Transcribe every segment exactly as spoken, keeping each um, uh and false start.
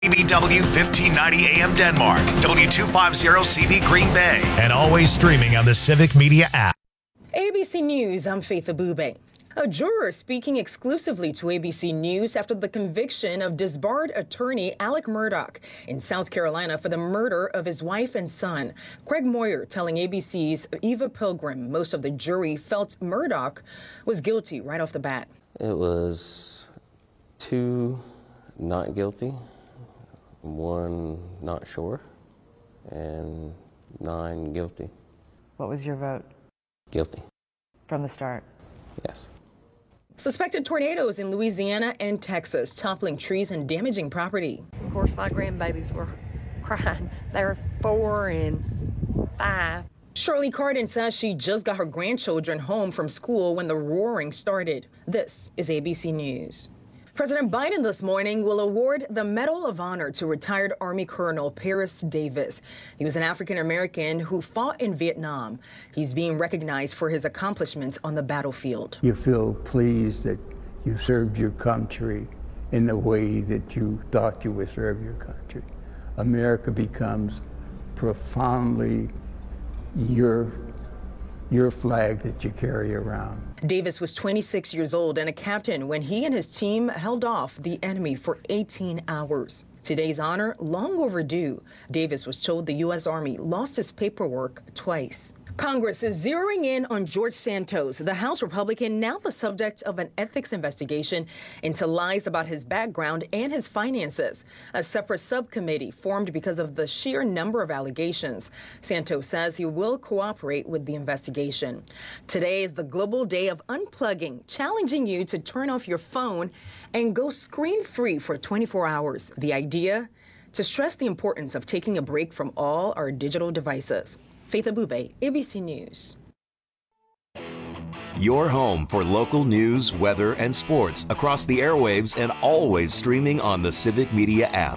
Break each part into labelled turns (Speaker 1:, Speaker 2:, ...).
Speaker 1: B B W fifteen ninety A M Denmark, W two fifty C V Green Bay, and always streaming on the Civic Media app.
Speaker 2: A B C News, I'm Faith Abube. A juror speaking exclusively to A B C News after the conviction of disbarred attorney Alec Murdaugh in South Carolina for the murder of his wife and son. Craig Moyer telling A B C's Eva Pilgrim most of the jury felt Murdaugh was guilty right off the bat.
Speaker 3: It was two not guilty, one not sure, and nine guilty.
Speaker 4: What was your vote?
Speaker 3: Guilty.
Speaker 4: From the start?
Speaker 3: Yes.
Speaker 2: Suspected tornadoes in Louisiana and Texas, toppling trees and damaging property.
Speaker 5: Of course, my grandbabies were crying. They were four and five.
Speaker 2: Shirley Carden says she just got her grandchildren home from school when the roaring started. This is A B C News. President Biden this morning will award the Medal of Honor to retired Army Colonel Paris Davis. He was an African-American who fought in Vietnam. He's being recognized for his accomplishments on the battlefield.
Speaker 6: You feel pleased that you served your country in the way that you thought you would serve your country. America becomes profoundly your, your flag that you carry around.
Speaker 2: Davis was twenty-six years old and a captain when he and his team held off the enemy for eighteen hours. Today's honor, long overdue. Davis was told the U S Army lost his paperwork twice. Congress is zeroing in on George Santos, the House Republican now the subject of an ethics investigation into lies about his background and his finances. A separate subcommittee formed because of the sheer number of allegations. Santos says he will cooperate with the investigation. Today is the global day of unplugging, challenging you to turn off your phone and go screen-free for twenty-four hours. The idea? To stress the importance of taking a break from all our digital devices. Faith Abube, A B C News.
Speaker 7: Your home for local news, weather, and sports across the airwaves and always streaming on the Civic Media app.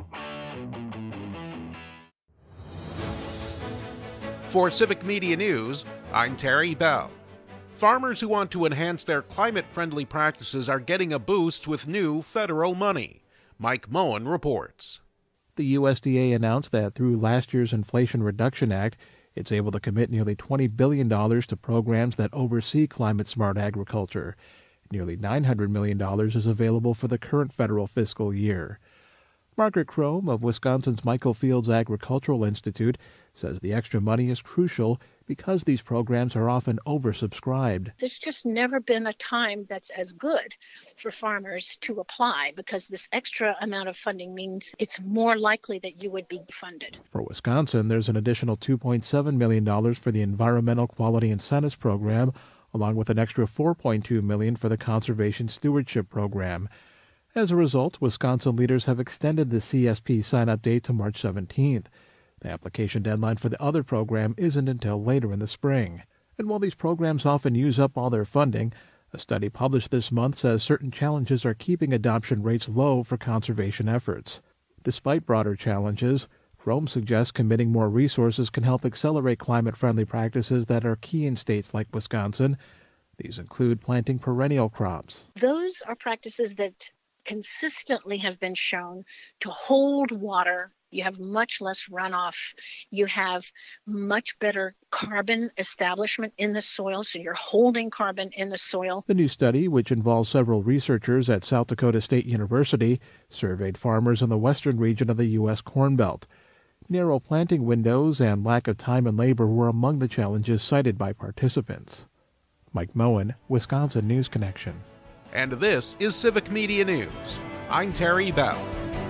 Speaker 8: For Civic Media News, I'm Terry Bell. Farmers who want to enhance their climate-friendly practices are getting a boost with new federal money. Mike Moen reports.
Speaker 9: The U S D A announced that through last year's Inflation Reduction Act, it's able to commit nearly twenty billion dollars to programs that oversee climate-smart agriculture. Nearly nine hundred million dollars is available for the current federal fiscal year. Margaret Crome of Wisconsin's Michael Fields Agricultural Institute says the extra money is crucial because these programs are often oversubscribed.
Speaker 10: There's just never been a time that's as good for farmers to apply because this extra amount of funding means it's more likely that you would be funded.
Speaker 9: For Wisconsin, there's an additional two point seven million dollars for the Environmental Quality Incentives Program, along with an extra four point two million dollars for the Conservation Stewardship Program. As a result, Wisconsin leaders have extended the C S P sign-up date to March seventeenth. The application deadline for the other program isn't until later in the spring. And while these programs often use up all their funding, a study published this month says certain challenges are keeping adoption rates low for conservation efforts. Despite broader challenges, Crome suggests committing more resources can help accelerate climate-friendly practices that are key in states like Wisconsin. These include planting perennial crops.
Speaker 10: Those are practices that consistently have been shown to hold water. You have much less runoff. You have much better carbon establishment in the soil, so you're holding carbon in the soil.
Speaker 9: The new study, which involves several researchers at South Dakota State University, surveyed farmers in the western region of the U S Corn Belt. Narrow planting windows and lack of time and labor were among the challenges cited by participants. Mike Moen, Wisconsin News Connection.
Speaker 8: And this is Civic Media News. I'm Terry Bell.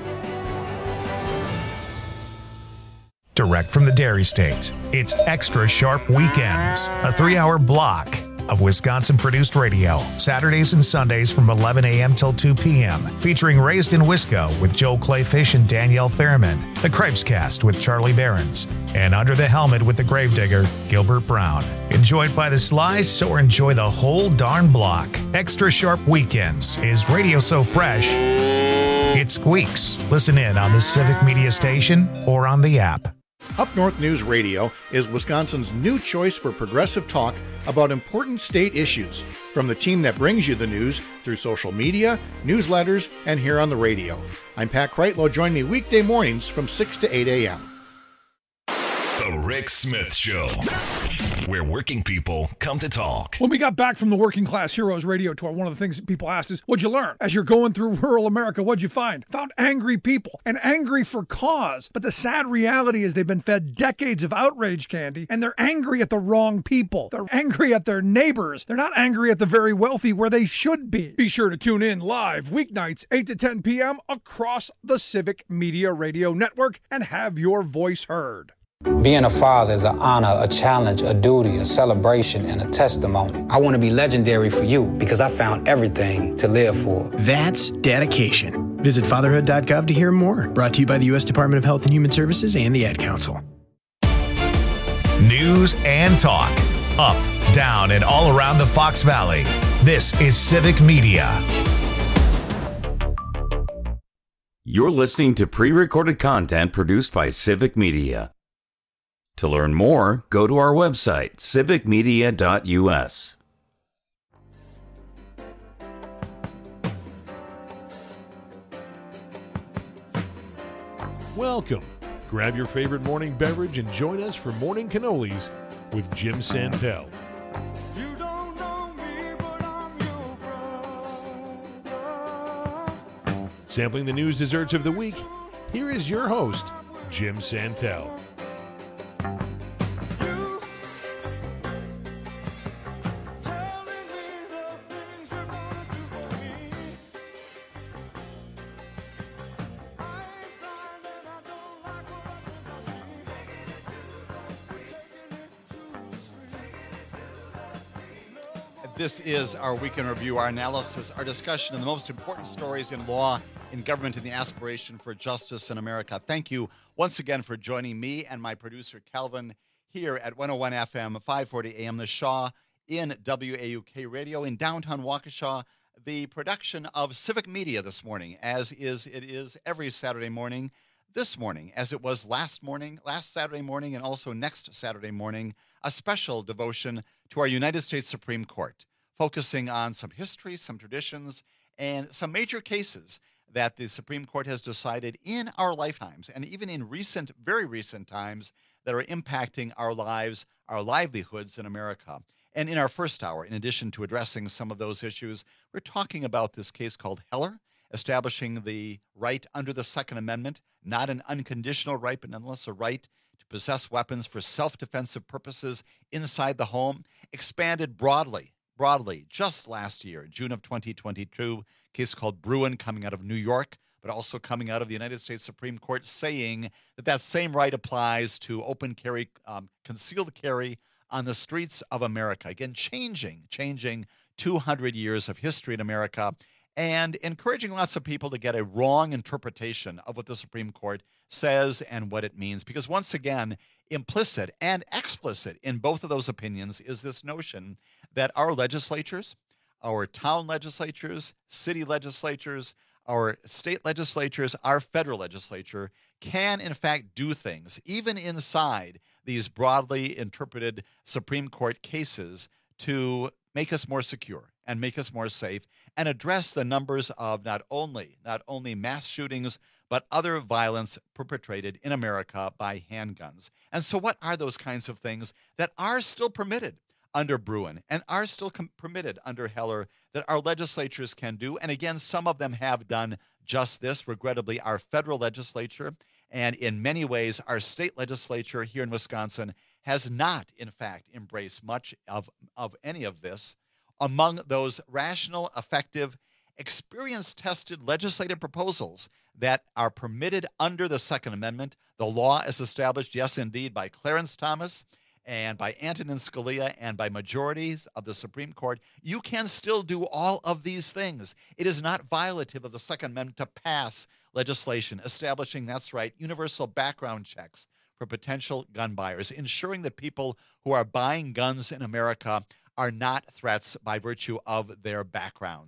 Speaker 1: Direct from the Dairy State, it's Extra Sharp Weekends, a three-hour block of Wisconsin-produced radio, Saturdays and Sundays from eleven a.m. till two p.m., featuring Raised in Wisco with Joel Clayfish and Danielle Fairman, The Crepescast with Charlie Behrens, and Under the Helmet with the Gravedigger, Gilbert Brown. Enjoyed by the slice or enjoy the whole darn block. Extra Sharp Weekends is radio so fresh, it squeaks. Listen in on the Civic Media Station or on the app.
Speaker 11: Up North News Radio is Wisconsin's new choice for progressive talk about important state issues, from the team that brings you the news through social media, newsletters, and here on the radio. I'm Pat Kreitlow. Join me weekday mornings from six to eight a.m.
Speaker 12: The Rick Smith Show, where working people come to talk.
Speaker 13: When we got back from the Working Class Heroes radio tour, one of the things that people asked is, what'd you learn? As you're going through rural America, what'd you find? Found angry people, and angry for cause. But the sad reality is they've been fed decades of outrage candy, and they're angry at the wrong people. They're angry at their neighbors. They're not angry at the very wealthy where they should be. Be sure to tune in live weeknights, eight to ten p.m. across the Civic Media Radio Network and have your voice heard.
Speaker 14: Being a father is an honor, a challenge, a duty, a celebration, and a testimony. I want to be legendary for you because I found everything to live for.
Speaker 15: That's dedication. Visit fatherhood dot gov to hear more. Brought to you by the U S Department of Health and Human Services and the Ad Council.
Speaker 1: News and talk. Up, down, and all around the Fox Valley. This is Civic Media.
Speaker 16: You're listening to pre-recorded content produced by Civic Media. To learn more, go to our website, civic media dot u s.
Speaker 17: Welcome. Grab your favorite morning beverage and join us for Morning Cannolis with Jim Santel.
Speaker 18: You don't know me, but I'm your brother.
Speaker 17: Sampling the news desserts of the week, here is your host, Jim Santel.
Speaker 19: This is our weekend review, our analysis, our discussion of the most important stories in law, in government, and the aspiration for justice in America. Thank you once again for joining me and my producer, Calvin, here at one oh one F M, five forty A M, The Shaw, in W A U K Radio in downtown Waukesha, the production of Civic Media this morning, as is it is every Saturday morning, this morning, as it was last morning, last Saturday morning, and also next Saturday morning, a special devotion to our United States Supreme Court, focusing on some history, some traditions, and some major cases that the Supreme Court has decided in our lifetimes, and even in recent, very recent times, that are impacting our lives, our livelihoods in America. And in our first hour, in addition to addressing some of those issues, we're talking about this case called Heller, establishing the right under the Second Amendment, not an unconditional right, but nonetheless a right to possess weapons for self-defensive purposes inside the home, expanded broadly broadly just last year, June of twenty twenty-two, a case called Bruen coming out of New York, but also coming out of the United States Supreme Court, saying that that same right applies to open carry, um, concealed carry on the streets of America. Again, changing, changing two hundred years of history in America, and encouraging lots of people to get a wrong interpretation of what the Supreme Court says and what it means. Because once again, implicit and explicit in both of those opinions is this notion that our legislatures, our town legislatures, city legislatures, our state legislatures, our federal legislature can in fact do things, even inside these broadly interpreted Supreme Court cases, to make us more secure and make us more safe and address the numbers of not only, not only mass shootings, but other violence perpetrated in America by handguns. And so what are those kinds of things that are still permitted under Bruen and are still com- permitted under Heller that our legislatures can do? And again, some of them have done just this. Regrettably, our federal legislature and in many ways our state legislature here in Wisconsin has not, in fact, embraced much of, of any of this. Among those rational, effective, experience-tested legislative proposals that are permitted under the Second Amendment, the law is established, yes, indeed, by Clarence Thomas and by Antonin Scalia and by majorities of the Supreme Court. You can still do all of these things. It is not violative of the Second Amendment to pass legislation establishing, that's right, universal background checks for potential gun buyers, ensuring that people who are buying guns in America are not threats by virtue of their backgrounds.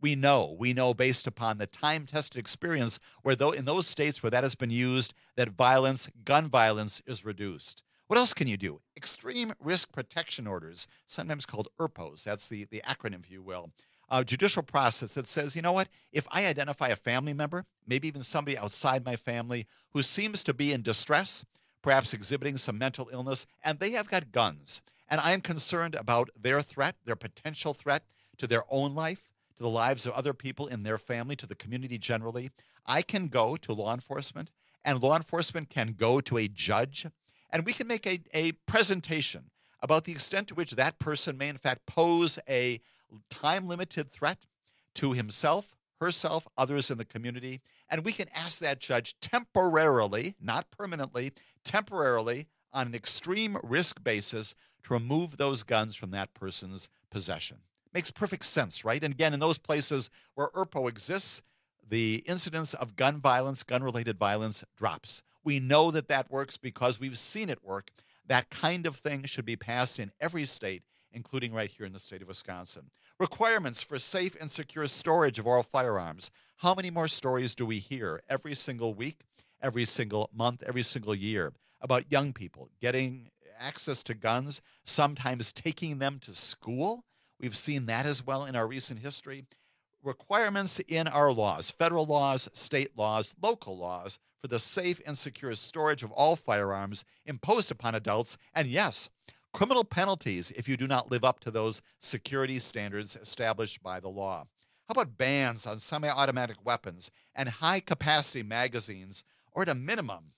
Speaker 19: We know, we know based upon the time-tested experience where though in those states where that has been used, that violence, gun violence is reduced. What else can you do? Extreme risk protection orders, sometimes called E R P Os. That's the, the acronym, if you will. A judicial process that says, you know what, if I identify a family member, maybe even somebody outside my family who seems to be in distress, perhaps exhibiting some mental illness, and they have got guns, and I am concerned about their threat, their potential threat to their own life, to the lives of other people in their family, to the community generally, I can go to law enforcement, and law enforcement can go to a judge, and we can make a, a presentation about the extent to which that person may in fact pose a time-limited threat to himself, herself, others in the community, and we can ask that judge temporarily, not permanently, temporarily, on an extreme risk basis to remove those guns from that person's possession. Makes perfect sense, right? And again, in those places where E R P O exists, the incidence of gun violence, gun-related violence drops. We know that that works because we've seen it work. That kind of thing should be passed in every state, including right here in the state of Wisconsin. Requirements for safe and secure storage of all firearms. How many more stories do we hear every single week, every single month, every single year about young people getting access to guns, sometimes taking them to school? We've seen that as well in our recent history. Requirements in our laws, federal laws, state laws, local laws, for the safe and secure storage of all firearms imposed upon adults. And yes, criminal penalties if you do not live up to those security standards established by the law. How about bans on semi-automatic weapons and high-capacity magazines, or at a minimum,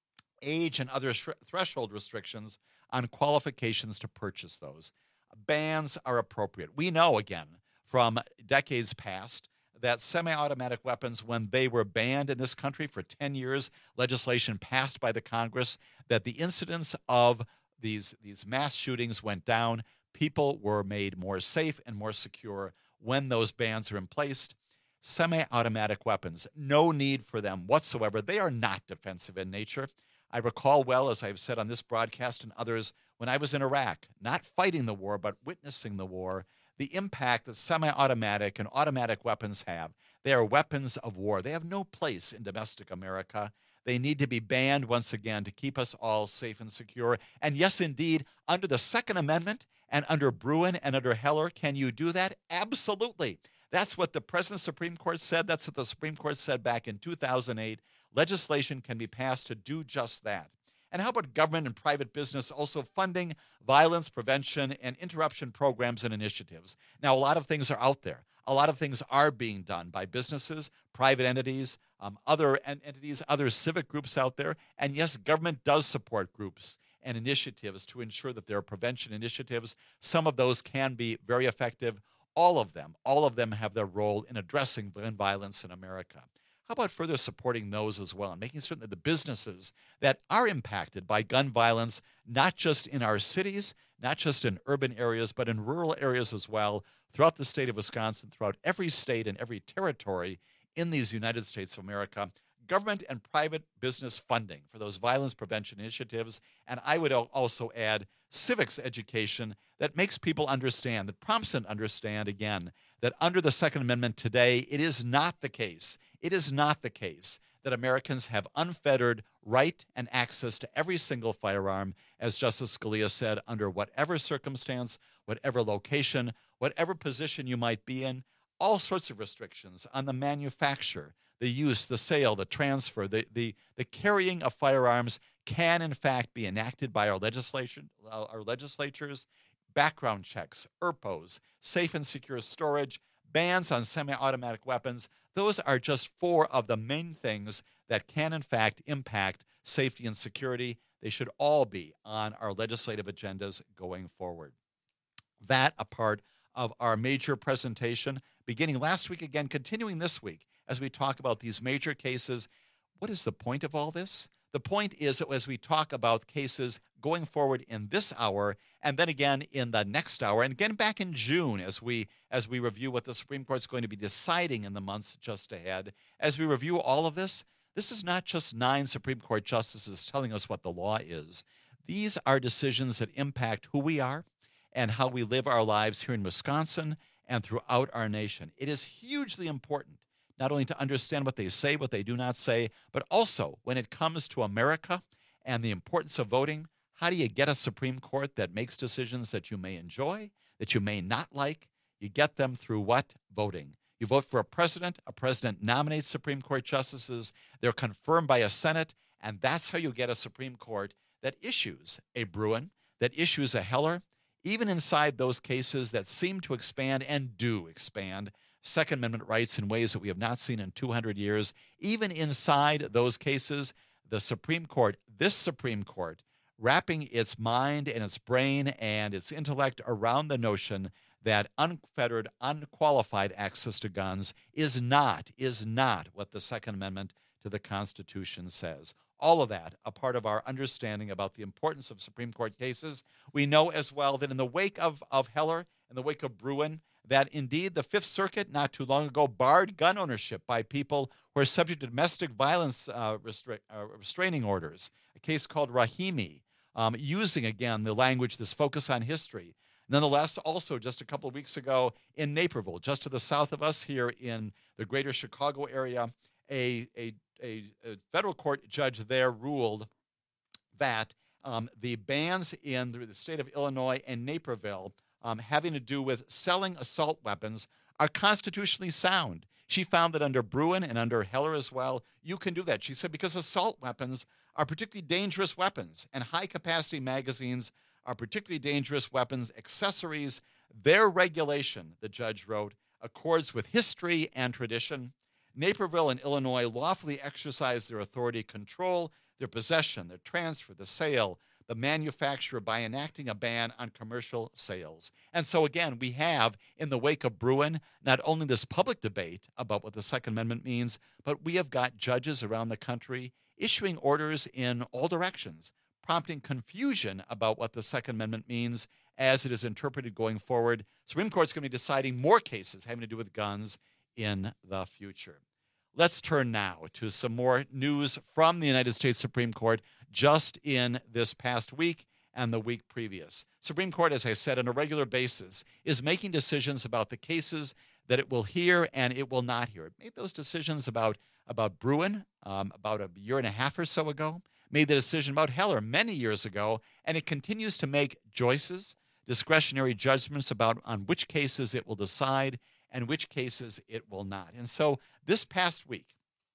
Speaker 19: age and other sh- threshold restrictions on qualifications to purchase those? Bans are appropriate. We know, again, from decades past, that semi-automatic weapons, when they were banned in this country for ten years, legislation passed by the Congress, that the incidence of these, these mass shootings went down. People were made more safe and more secure when those bans are in place. Semi-automatic weapons, no need for them whatsoever. They are not defensive in nature. I recall well, as I've said on this broadcast and others, when I was in Iraq, not fighting the war, but witnessing the war, the impact that semi-automatic and automatic weapons have. They are weapons of war. They have no place in domestic America. They need to be banned once again to keep us all safe and secure. And yes, indeed, under the Second Amendment and under Bruen and under Heller, can you do that? Absolutely. That's what the present Supreme Court said. That's what the Supreme Court said back in two thousand eight. Legislation can be passed to do just that. And how about government and private business also funding violence prevention and interruption programs and initiatives? Now, a lot of things are out there. A lot of things are being done by businesses, private entities, um, other en- entities, other civic groups out there. And yes, government does support groups and initiatives to ensure that there are prevention initiatives. Some of those can be very effective. All of them, all of them have their role in addressing gun violence in America. How about further supporting those as well and making certain that the businesses that are impacted by gun violence, not just in our cities, not just in urban areas, but in rural areas as well, throughout the state of Wisconsin, throughout every state and every territory in these United States of America, government and private business funding for those violence prevention initiatives. And I would also add civics education that makes people understand, that prompts them to understand, again, that under the Second Amendment today, it is not the case. It is not the case that Americans have unfettered right and access to every single firearm, as Justice Scalia said, under whatever circumstance, whatever location, whatever position you might be in, all sorts of restrictions on the manufacture, the use, the sale, the transfer, the, the, the carrying of firearms can, in fact, be enacted by our legislation, our legislatures. Background checks, E R P Os, safe and secure storage, bans on semi-automatic weapons. Those are just four of the main things that can, in fact, impact safety and security. They should all be on our legislative agendas going forward. That a part of our major presentation, beginning last week, again, continuing this week, as we talk about these major cases. What is the point of all this? The point is that as we talk about cases going forward in this hour, and then again in the next hour, and again back in June as we as we review what the Supreme Court's going to be deciding in the months just ahead, as we review all of this, this is not just nine Supreme Court justices telling us what the law is. These are decisions that impact who we are and how we live our lives here in Wisconsin and throughout our nation. It is hugely important not only to understand what they say, what they do not say, but also when it comes to America and the importance of voting, how do you get a Supreme Court that makes decisions that you may enjoy, that you may not like? You get them through what? Voting. You vote for a president. A president nominates Supreme Court justices. They're confirmed by a Senate, and that's how you get a Supreme Court that issues a Bruen, that issues a Heller, even inside those cases that seem to expand and do expand Second Amendment rights in ways that we have not seen in two hundred years. Even inside those cases, the Supreme Court, this Supreme Court, wrapping its mind and its brain and its intellect around the notion that unfettered, unqualified access to guns is not, is not what the Second Amendment to the Constitution says. All of that, a part of our understanding about the importance of Supreme Court cases. We know as well that in the wake of, of Heller, in the wake of Bruen, that indeed the Fifth Circuit not too long ago barred gun ownership by people who are subject to domestic violence uh, restra- uh, restraining orders, a case called Rahimi, um, using, again, the language, this focus on history. Nonetheless, also just a couple of weeks ago in Naperville, just to the south of us here in the greater Chicago area, a, a, a, a federal court judge there ruled that um, the bans in the state of Illinois and Naperville um, having to do with selling assault weapons are constitutionally sound. She found that under Bruen and under Heller as well, you can do that. She said because assault weapons are particularly dangerous weapons, and high-capacity magazines are particularly dangerous weapons accessories. Their regulation, the judge wrote, accords with history and tradition. Naperville and Illinois lawfully exercise their authority to control their possession, their transfer, the sale, the manufacture by enacting a ban on commercial sales. And so again, we have, in the wake of Bruen, not only this public debate about what the Second Amendment means, but we have got judges around the country issuing orders in all directions, prompting confusion about what the Second Amendment means as it is interpreted going forward. Supreme Court's going to be deciding more cases having to do with guns in the future. Let's turn now to some more news from the United States Supreme Court just in this past week and the week previous. Supreme Court, as I said, on a regular basis is making decisions about the cases that it will hear and it will not hear. It made those decisions about, about Bruen um, about a year and a half or so ago, made the decision about Heller many years ago, and it continues to make choices, discretionary judgments about on which cases it will decide and which cases it will not. And so this past week,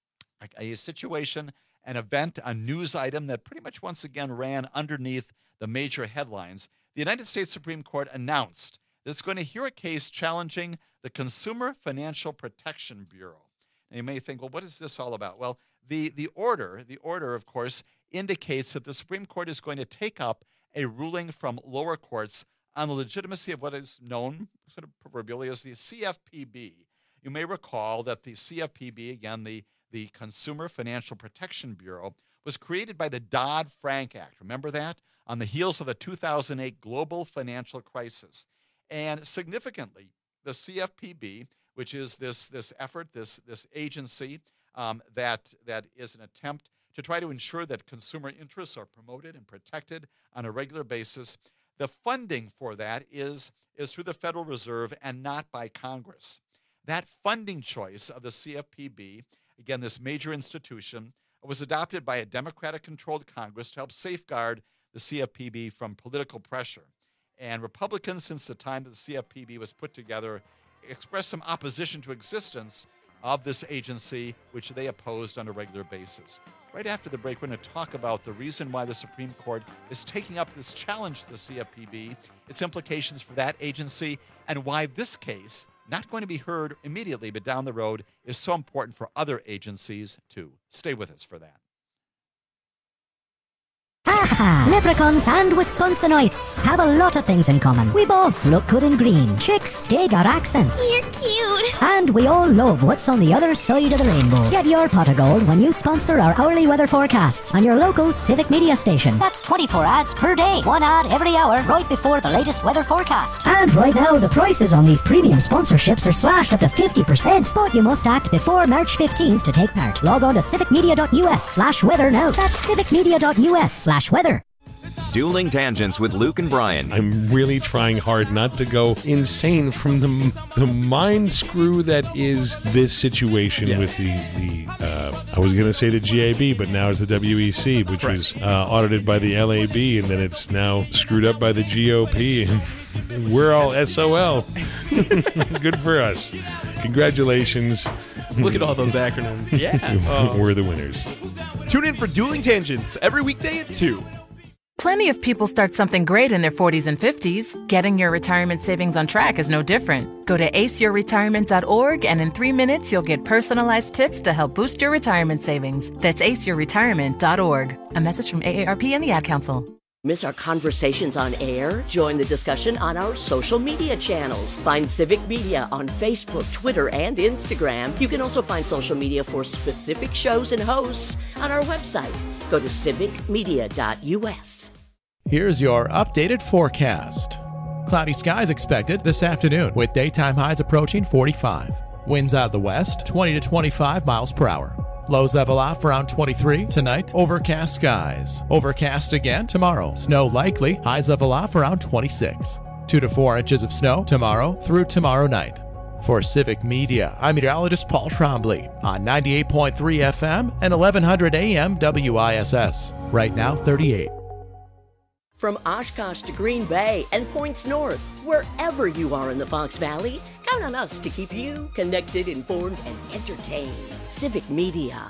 Speaker 19: a, a situation, an event, a news item that pretty much once again ran underneath the major headlines, the United States Supreme Court announced that it's going to hear a case challenging the Consumer Financial Protection Bureau. And you may think, well, what is this all about? Well, the, the order, the order, of course, indicates that the Supreme Court is going to take up a ruling from lower courts on the legitimacy of what is known sort of proverbially as the C F P B. You may recall that the C F P B, again, the, the Consumer Financial Protection Bureau, was created by the Dodd-Frank Act. Remember that? On the heels of the two thousand eight global financial crisis. And significantly, the C F P B, which is this, this effort, this, this agency um, that, that is an attempt to try to ensure that consumer interests are promoted and protected on a regular basis, the funding for that is, is through the Federal Reserve and not by Congress. That funding choice of the C F P B, again, this major institution, was adopted by a Democratic-controlled Congress to help safeguard the C F P B from political pressure. And Republicans, since the time that the C F P B was put together, expressed some opposition to existence of this agency, which they opposed on a regular basis. Right after the break, we're going to talk about the reason why the Supreme Court is taking up this challenge to the C F P B, its implications for that agency, and why this case, not going to be heard immediately, but down the road, is so important for other agencies too. Stay with us for that.
Speaker 20: Aha! Leprechauns and Wisconsinites have a lot of things in common. We both look good in green. Chicks dig our accents.
Speaker 21: You're cute.
Speaker 20: And we all love what's on the other side of the rainbow. Get your pot of gold when you sponsor our hourly weather forecasts on your local Civic Media station. That's twenty-four ads per day. One ad every hour right before the latest weather forecast. And right now, the prices on these premium sponsorships are slashed up to fifty percent. But you must act before March fifteenth to take part. Log on to civicmedia.us slash weather now. That's civicmedia.us slash weather.
Speaker 7: Dueling Tangents with Luke and Brian.
Speaker 17: I'm really trying hard not to go insane from the the mind screw that is this situation
Speaker 2: Yes.
Speaker 17: with the, the uh, I was going to say the G A B, but now it's the W E C, which
Speaker 2: Correct.
Speaker 17: was uh, audited by the L A B, and then it's now screwed up by the G O P, and we're all S O L. Good for us. Congratulations.
Speaker 2: Look at all those acronyms. Yeah. Oh.
Speaker 17: We're the winners.
Speaker 2: Tune in for Dueling Tangents every weekday at two.
Speaker 21: Plenty of people start something great in their forties and fifties. Getting your retirement savings on track is no different. Go to ace your retirement dot org and in three minutes you'll get personalized tips to help boost your retirement savings. That's ace your retirement dot org. A message from A A R P and the Ad Council.
Speaker 22: Miss our conversations on air? Join the discussion on our social media channels. Find Civic Media on Facebook, Twitter, and Instagram. You can also find social media for specific shows and hosts on our website. Go to civic media dot U S.
Speaker 23: Here's your updated forecast. Cloudy skies expected this afternoon with daytime highs approaching forty-five. Winds out of the west, twenty to twenty-five miles per hour. Lows level off around twenty-three. Tonight, overcast skies. Overcast again tomorrow. Snow likely. Highs level off around twenty-six. Two to four inches of snow tomorrow through tomorrow night. For Civic Media, I'm meteorologist Paul Trombley on ninety-eight point three F M and eleven hundred A M W I S S. Right now, thirty-eight.
Speaker 22: From Oshkosh to Green Bay and points north, wherever you are in the Fox Valley, count on us to keep you connected, informed, and entertained. Civic Media.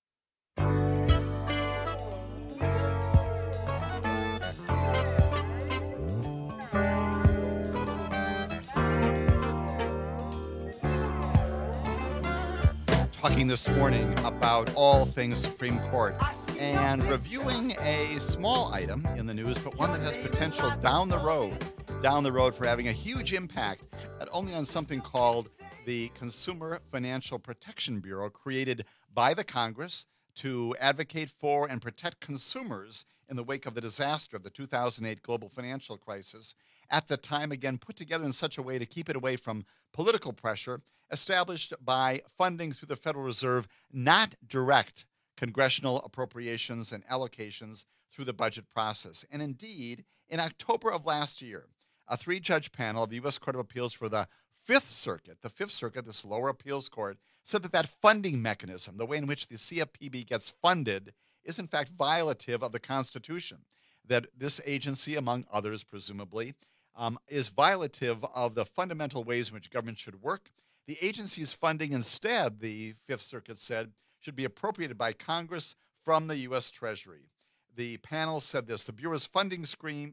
Speaker 19: Talking this morning about all things Supreme Court and reviewing a small item in the news, but one that has potential down the road, down the road for having a huge impact, not only on something called the Consumer Financial Protection Bureau, created by the Congress to advocate for and protect consumers in the wake of the disaster of the two thousand eight global financial crisis. At the time, again, put together in such a way to keep it away from political pressure, established by funding through the Federal Reserve, not direct congressional appropriations and allocations through the budget process. And indeed, in October of last year, a three-judge panel of the U S Court of Appeals for the Fifth Circuit, the Fifth Circuit, this lower appeals court, said that that funding mechanism, the way in which the C F P B gets funded, is in fact violative of the Constitution, that this agency, among others presumably, um, is violative of the fundamental ways in which government should work. The agency's funding instead, the Fifth Circuit said, should be appropriated by Congress from the U S Treasury. The panel said this: the Bureau's funding scheme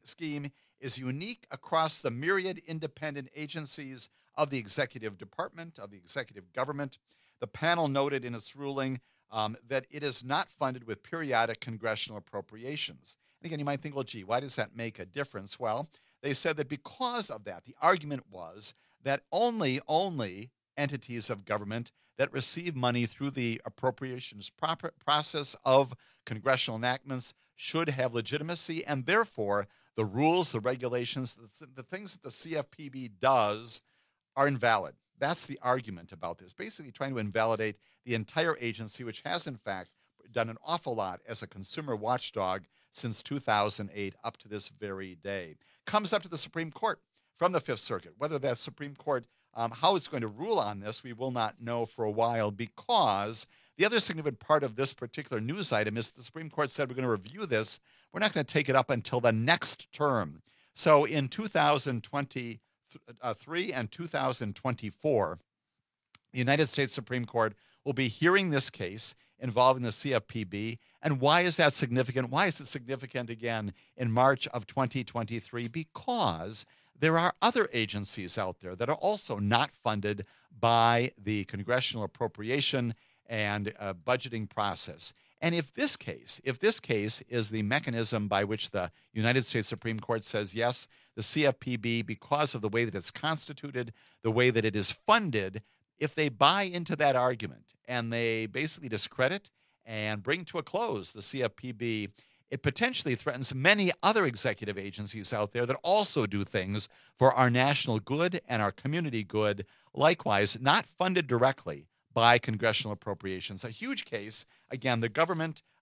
Speaker 19: is unique across the myriad independent agencies of the executive department, of the executive government. The panel noted in its ruling um, that it is not funded with periodic congressional appropriations. And again, you might think, well, gee, why does that make a difference? Well, they said that because of that, the argument was that only, only entities of government that receive money through the appropriations proper process of congressional enactments should have legitimacy, and therefore the rules, the regulations, the, th- the things that the C F P B does are invalid. That's the argument about this, basically trying to invalidate the entire agency, which has in fact done an awful lot as a consumer watchdog since two thousand eight up to this very day. Comes up to the Supreme Court from the Fifth Circuit. Whether that Supreme Court, um, how it's going to rule on this, we will not know for a while, because the other significant part of this particular news item is the Supreme Court said we're going to review this. We're not going to take it up until the next term. So in two thousand twenty-three and two thousand twenty-four, the United States Supreme Court will be hearing this case involving the C F P B. And why is that significant? Why is it significant again in March of twenty twenty-three? Because there are other agencies out there that are also not funded by the congressional appropriation and uh, budgeting process. And if this case, if this case is the mechanism by which the United States Supreme Court says, yes, the C F P B, because of the way that it's constituted, the way that it is funded, if they buy into that argument and they basically discredit and bring to a close the C F P B, it potentially threatens many other executive agencies out there that also do things for our national good and our community good, likewise not funded directly by congressional appropriations. A huge case. Again, the government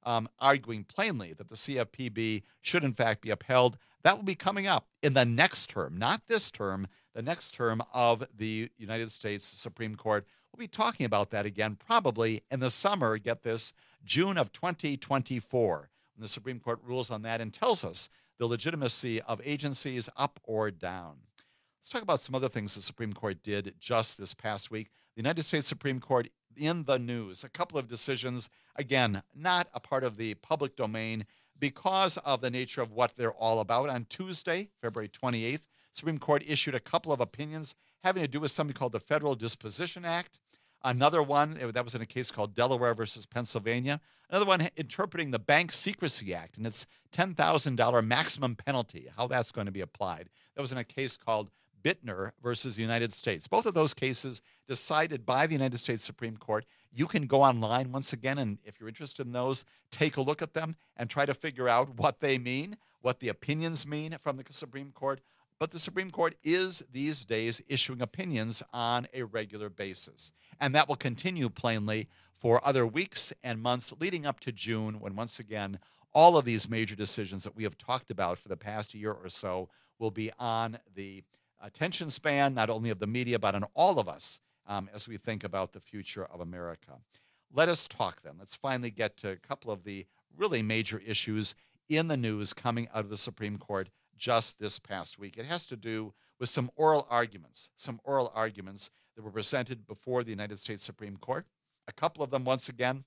Speaker 19: um, arguing plainly that the C F P B should in fact be upheld. That will be coming up in the next term, not this term, the next term of the United States Supreme Court. We'll be talking about that again probably in the summer, get this, June of twenty twenty-four, when the Supreme Court rules on that and tells us the legitimacy of agencies up or down. Let's talk about some other things the Supreme Court did just this past week. The United States Supreme Court in the news. A couple of decisions, again, not a part of the public domain because of the nature of what they're all about. On Tuesday, February twenty-eighth, Supreme Court issued a couple of opinions having to do with something called the Federal Disposition Act. Another one, that was in a case called Delaware versus Pennsylvania. Another one interpreting the Bank Secrecy Act and its ten thousand dollars maximum penalty, how that's going to be applied. That was in a case called Bittner versus the United States. Both of those cases decided by the United States Supreme Court. You can go online once again, and if you're interested in those, take a look at them and try to figure out what they mean, what the opinions mean from the Supreme Court. But the Supreme Court is these days issuing opinions on a regular basis. And that will continue plainly for other weeks and months leading up to June, when once again, all of these major decisions that we have talked about for the past year or so will be on the attention span, not only of the media, but on all of us um, as we think about the future of America. Let us talk then. Let's finally get to a couple of the really major issues in the news coming out of the Supreme Court just this past week. It has to do with some oral arguments, some oral arguments that were presented before the United States Supreme Court. A couple of them, once again,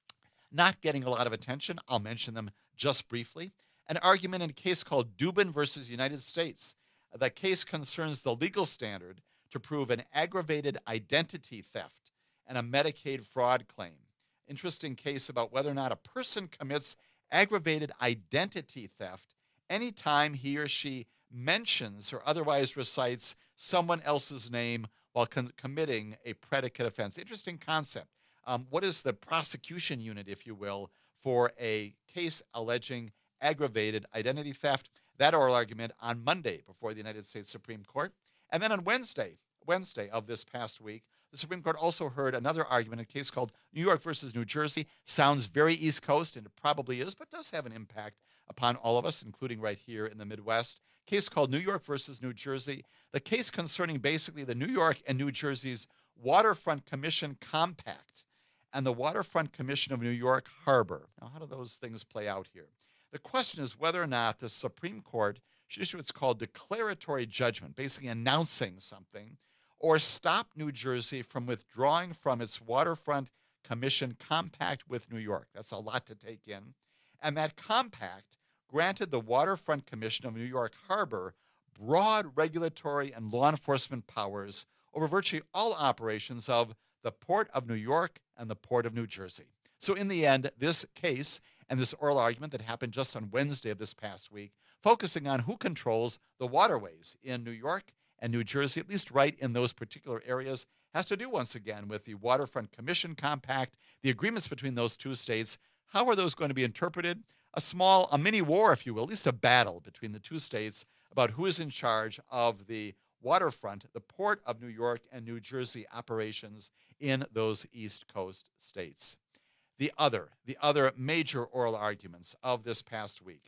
Speaker 19: not getting a lot of attention. I'll mention them just briefly. An argument in a case called Dubin versus United States. That case concerns the legal standard to prove an aggravated identity theft and a Medicaid fraud claim. Interesting case about whether or not a person commits aggravated identity theft anytime he or she mentions or otherwise recites someone else's name while con- committing a predicate offense. Interesting concept. Um, what is the prosecution unit, if you will, for a case alleging aggravated identity theft? That oral argument on Monday before the United States Supreme Court. And then on Wednesday, Wednesday of this past week, the Supreme Court also heard another argument in a case called New York versus New Jersey. Sounds very East Coast, and it probably is, but does have an impact upon all of us, including right here in the Midwest. Case called New York versus New Jersey. The case concerning basically the New York and New Jersey's Waterfront Commission Compact and the Waterfront Commission of New York Harbor. Now, how do those things play out here? The question is whether or not the Supreme Court should issue what's called declaratory judgment, basically announcing something, or stop New Jersey from withdrawing from its Waterfront Commission compact with New York. That's a lot to take in. And that compact granted the Waterfront Commission of New York Harbor broad regulatory and law enforcement powers over virtually all operations of the Port of New York and the Port of New Jersey. So in the end, this case and this oral argument that happened just on Wednesday of this past week, focusing on who controls the waterways in New York and New Jersey, at least right in those particular areas, has to do once again with the Waterfront Commission Compact, the agreements between those two states. How are those going to be interpreted? A small, a mini war, if you will, at least a battle between the two states about who is in charge of the waterfront, the Port of New York and New Jersey operations in those East Coast states. The other, the other major oral arguments of this past week,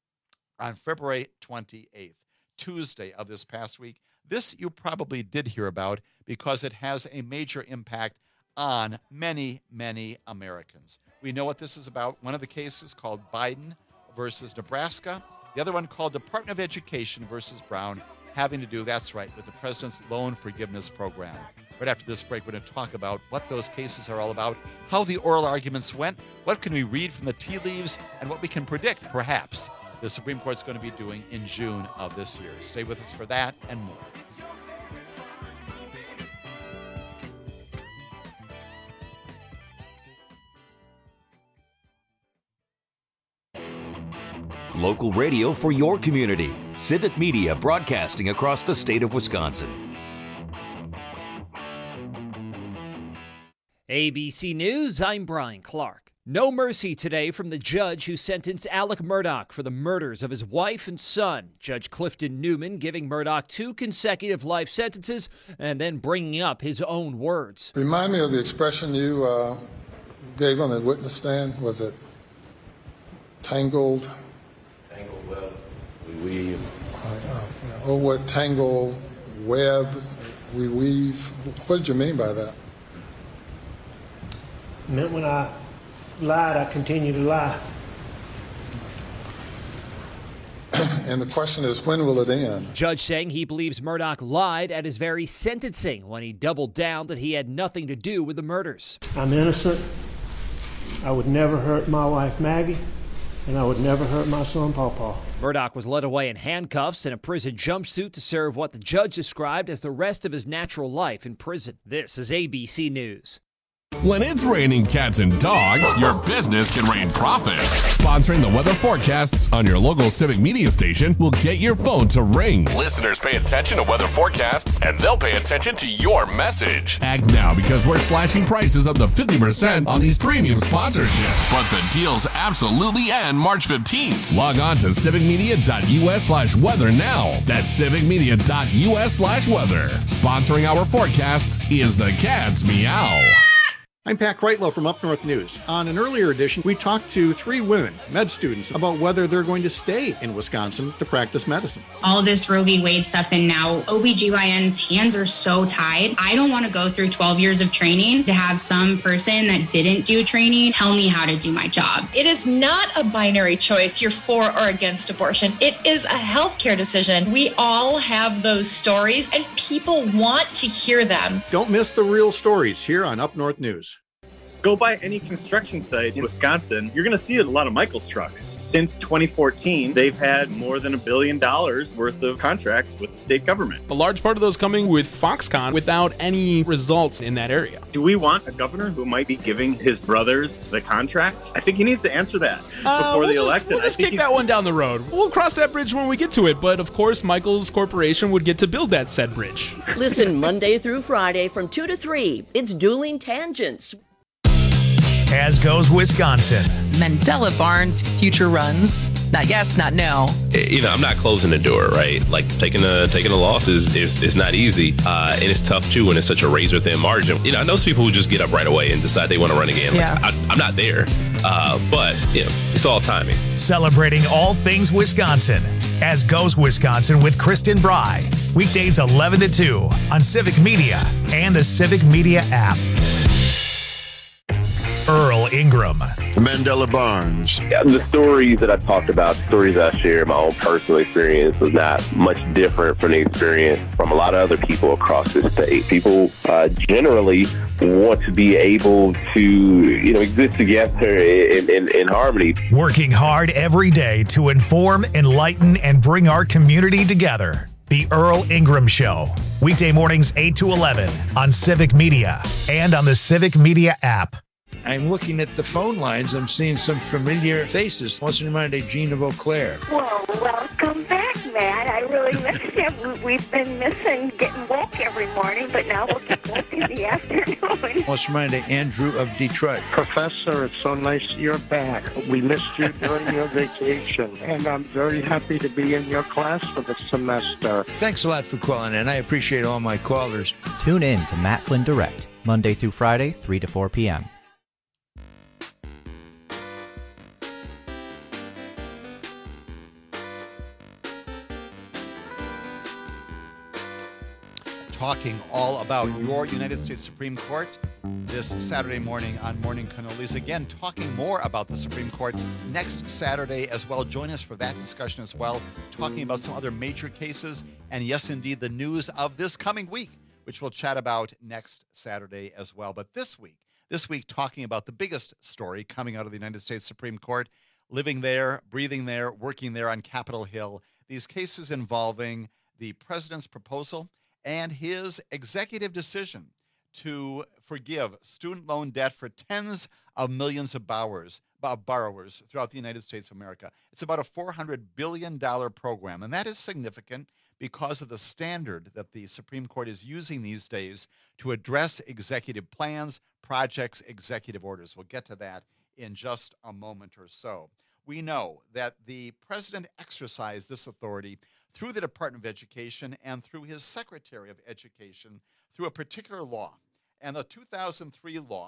Speaker 19: on February twenty-eighth, Tuesday of this past week, this you probably did hear about because it has a major impact on many, many Americans. We know what this is about. One of the cases called Biden versus Nebraska. The other one called Department of Education versus Brown, having to do, that's right, with the president's loan forgiveness program. Right after this break, we're going to talk about what those cases are all about, how the oral arguments went, what can we read from the tea leaves, and what we can predict, perhaps, the Supreme Court's going to be doing in June of this year. Stay with us for that and more.
Speaker 7: Local radio for your community. Civic Media broadcasting across the state of Wisconsin.
Speaker 3: A B C News, I'm Brian Clark. No mercy today from the judge who sentenced Alec Murdaugh for the murders of his wife and son. Judge Clifton Newman giving Murdaugh two consecutive life sentences and then bringing up his own words.
Speaker 4: Remind me of the expression you uh, gave on the witness stand. Was it tangled.
Speaker 5: Tangled web, we weave.
Speaker 4: Uh, uh, oh, what tangled web we weave. What did you mean by that?
Speaker 5: It meant when I lied, I continue to lie.
Speaker 4: And the question is, when will it end?
Speaker 3: Judge saying he believes Murdaugh lied at his very sentencing when he doubled down that he had nothing to do with the murders.
Speaker 5: I'm innocent. I would never hurt my wife, Maggie, and I would never hurt my son, Pawpaw.
Speaker 3: Murdaugh was led away in handcuffs in a prison jumpsuit to serve what the judge described as the rest of his natural life in prison. This is A B C News.
Speaker 6: When it's raining cats and dogs, your business can rain profits. Sponsoring the weather forecasts on your local Civic Media station will get your phone to ring.
Speaker 12: Listeners pay attention to weather forecasts, and they'll pay attention to your message.
Speaker 6: Act now because we're slashing prices up to fifty percent on these premium sponsorships.
Speaker 12: But the deals absolutely end March fifteenth.
Speaker 6: Log on to civicmedia.us slash weather now. That's civicmedia.us slash weather. Sponsoring our forecasts is the Cat's Meow.
Speaker 11: I'm Pat Kreitlow from Up North News. On an earlier edition, we talked to three women, med students, about whether they're going to stay in Wisconsin to practice medicine.
Speaker 24: All this Roe v. Wade stuff, and now O B G Y N's hands are so tied. I don't want to go through twelve years of training to have some person that didn't do training tell me how to do my job.
Speaker 25: It is not a binary choice, you're for or against abortion. It is a healthcare decision. We all have those stories, and people want to hear them.
Speaker 11: Don't miss the real stories here on Up North News.
Speaker 26: Go by any construction site in Wisconsin, you're going to see a lot of Michaels trucks. Since twenty fourteen, they've had more than a billion dollars worth of contracts with the state government.
Speaker 27: A large part of those coming with Foxconn without any results in that area.
Speaker 26: Do we want a governor who might be giving his brothers the contract? I think he needs to answer that
Speaker 27: uh,
Speaker 26: before
Speaker 27: we'll
Speaker 26: the
Speaker 27: just,
Speaker 26: election.
Speaker 27: We'll just kick that one down the road. We'll cross that bridge when we get to it. But of course, Michaels Corporation would get to build that said bridge.
Speaker 22: Listen Monday through Friday from two to three. It's Dueling Tangents.
Speaker 1: As goes Wisconsin.
Speaker 28: Mandela Barnes future runs. Not yes, not no.
Speaker 29: You know, I'm not closing the door, right? Like taking a taking a loss is is, is not easy, uh, and it's tough too when it's such a razor thin margin. You know, I know some people who just get up right away and decide they want to run again. Like,
Speaker 28: yeah.
Speaker 29: I, I'm not there, uh, but you know, it's all timing.
Speaker 1: Celebrating all things Wisconsin. As goes Wisconsin with Kristen Bry. Weekdays eleven to two on Civic Media and the Civic Media app. Earl Ingram.
Speaker 30: Mandela Barnes.
Speaker 31: Yeah, the stories that I talked about, stories I share, my own personal experience was not much different from the experience from a lot of other people across the state. People uh, generally want to be able to, you know, exist together in, in, in harmony.
Speaker 1: Working hard every day to inform, enlighten, and bring our community together. The Earl Ingram Show. Weekday mornings eight to eleven on Civic Media and on the Civic Media app.
Speaker 32: I'm looking at the phone lines. I'm seeing some familiar faces. What's in mind of Gene of Eau Claire?
Speaker 33: Well, welcome back, Matt. I really missed you. We've been missing getting woke every morning, but now we'll get woke in the afternoon.
Speaker 32: What's in mind of Andrew of Detroit?
Speaker 34: Professor, it's so nice you're back. We missed you during your vacation, and I'm very happy to be in your class for the semester.
Speaker 32: Thanks a lot for calling in. I appreciate all my callers.
Speaker 35: Tune in to Matt Flynn Direct, Monday through Friday, three to four p.m.
Speaker 19: Talking all about your United States Supreme Court this Saturday morning on Morning Cannolis. Again, talking more about the Supreme Court next Saturday as well. Join us for that discussion as well, talking about some other major cases and, yes, indeed, the news of this coming week, which we'll chat about next Saturday as well. But this week, this week talking about the biggest story coming out of the United States Supreme Court, living there, breathing there, working there on Capitol Hill. These cases involving the president's proposal and his executive decision to forgive student loan debt for tens of millions of borrowers, borrowers throughout the United States of America. It's about a four hundred billion dollars program, and that is significant because of the standard that the Supreme Court is using these days to address executive plans, projects, executive orders. We'll get to that in just a moment or so. We know that the president exercised this authority through the Department of Education and through his Secretary of Education through a particular law. And the two thousand three law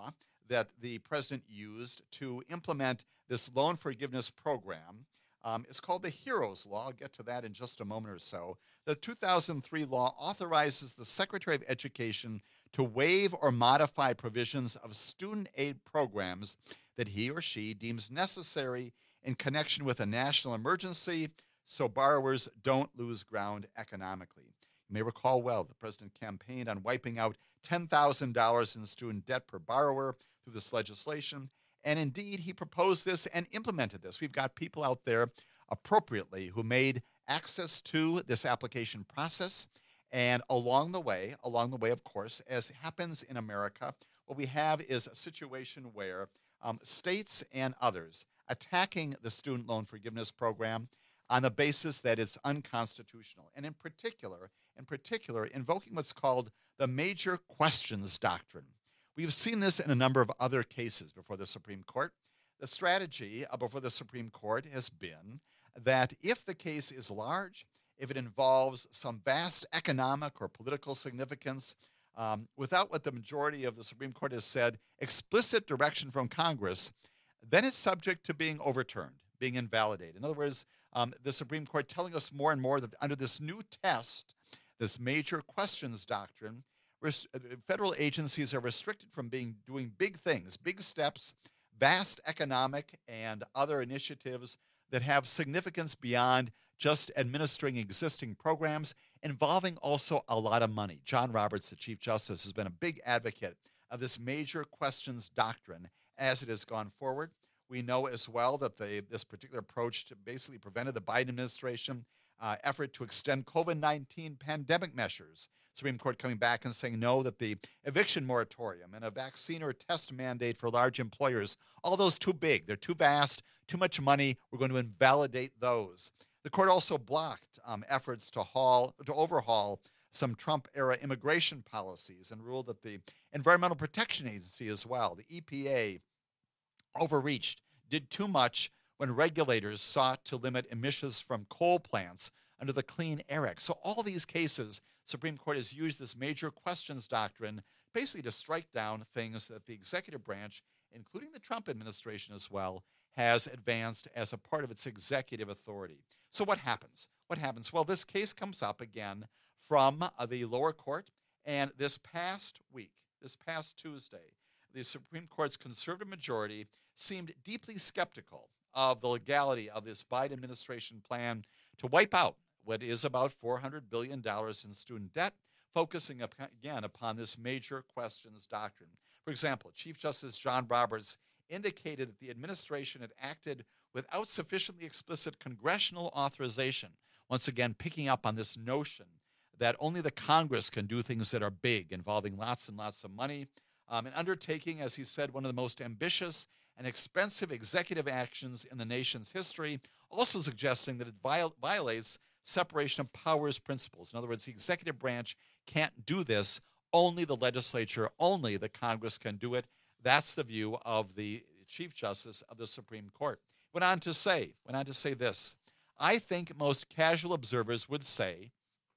Speaker 19: that the president used to implement this loan forgiveness program um, is called the HEROES Law. I'll get to that in just a moment or so. The two thousand three law authorizes the Secretary of Education to waive or modify provisions of student aid programs that he or she deems necessary in connection with a national emergency so borrowers don't lose ground economically. You may recall well the president campaigned on wiping out ten thousand dollars in student debt per borrower through this legislation, and indeed he proposed this and implemented this. We've got people out there appropriately who made access to this application process, and along the way, along the way, of course, as happens in America, what we have is a situation where um, states and others attacking the student loan forgiveness program on the basis that it's unconstitutional, and in particular, in particular, invoking what's called the major questions doctrine. We've seen this in a number of other cases before the Supreme Court. The strategy uh, before the Supreme Court has been that if the case is large, if it involves some vast economic or political significance, um, without what the majority of the Supreme Court has said, explicit direction from Congress, then it's subject to being overturned, being invalidated. In other words, um, the Supreme Court telling us more and more that under this new test, this major questions doctrine, res- federal agencies are restricted from being doing big things, big steps, vast economic and other initiatives that have significance beyond just administering existing programs, involving also a lot of money. John Roberts, the Chief Justice, has been a big advocate of this major questions doctrine as it has gone forward. We know as well that the, this particular approach to basically prevented the Biden administration uh, effort to extend COVID nineteen pandemic measures. Supreme Court coming back and saying no, that the eviction moratorium and a vaccine or test mandate for large employers, all those too big, they're too vast, too much money, we're going to invalidate those. The court also blocked um, efforts to haul, to overhaul some Trump-era immigration policies and ruled that the Environmental Protection Agency as well, the E P A, overreached, did too much when regulators sought to limit emissions from coal plants under the Clean Air Act. So all these cases, Supreme Court has used this major questions doctrine basically to strike down things that the executive branch, including the Trump administration as well, has advanced as a part of its executive authority. So what happens? What happens? Well, this case comes up again from uh, the lower court, and this past week, this past Tuesday, the Supreme Court's conservative majority seemed deeply skeptical of the legality of this Biden administration plan to wipe out what is about four hundred billion dollars in student debt, focusing up, again upon this major questions doctrine. For example, Chief Justice John Roberts indicated that the administration had acted without sufficiently explicit congressional authorization, once again picking up on this notion that only the Congress can do things that are big, involving lots and lots of money, um, and undertaking, as he said, one of the most ambitious and expensive executive actions in the nation's history, also suggesting that it viol- violates separation of powers principles. In other words, the executive branch can't do this. Only the legislature, only the Congress can do it. That's the view of the Chief Justice of the Supreme Court. Went on to say, went on to say this. I think most casual observers would say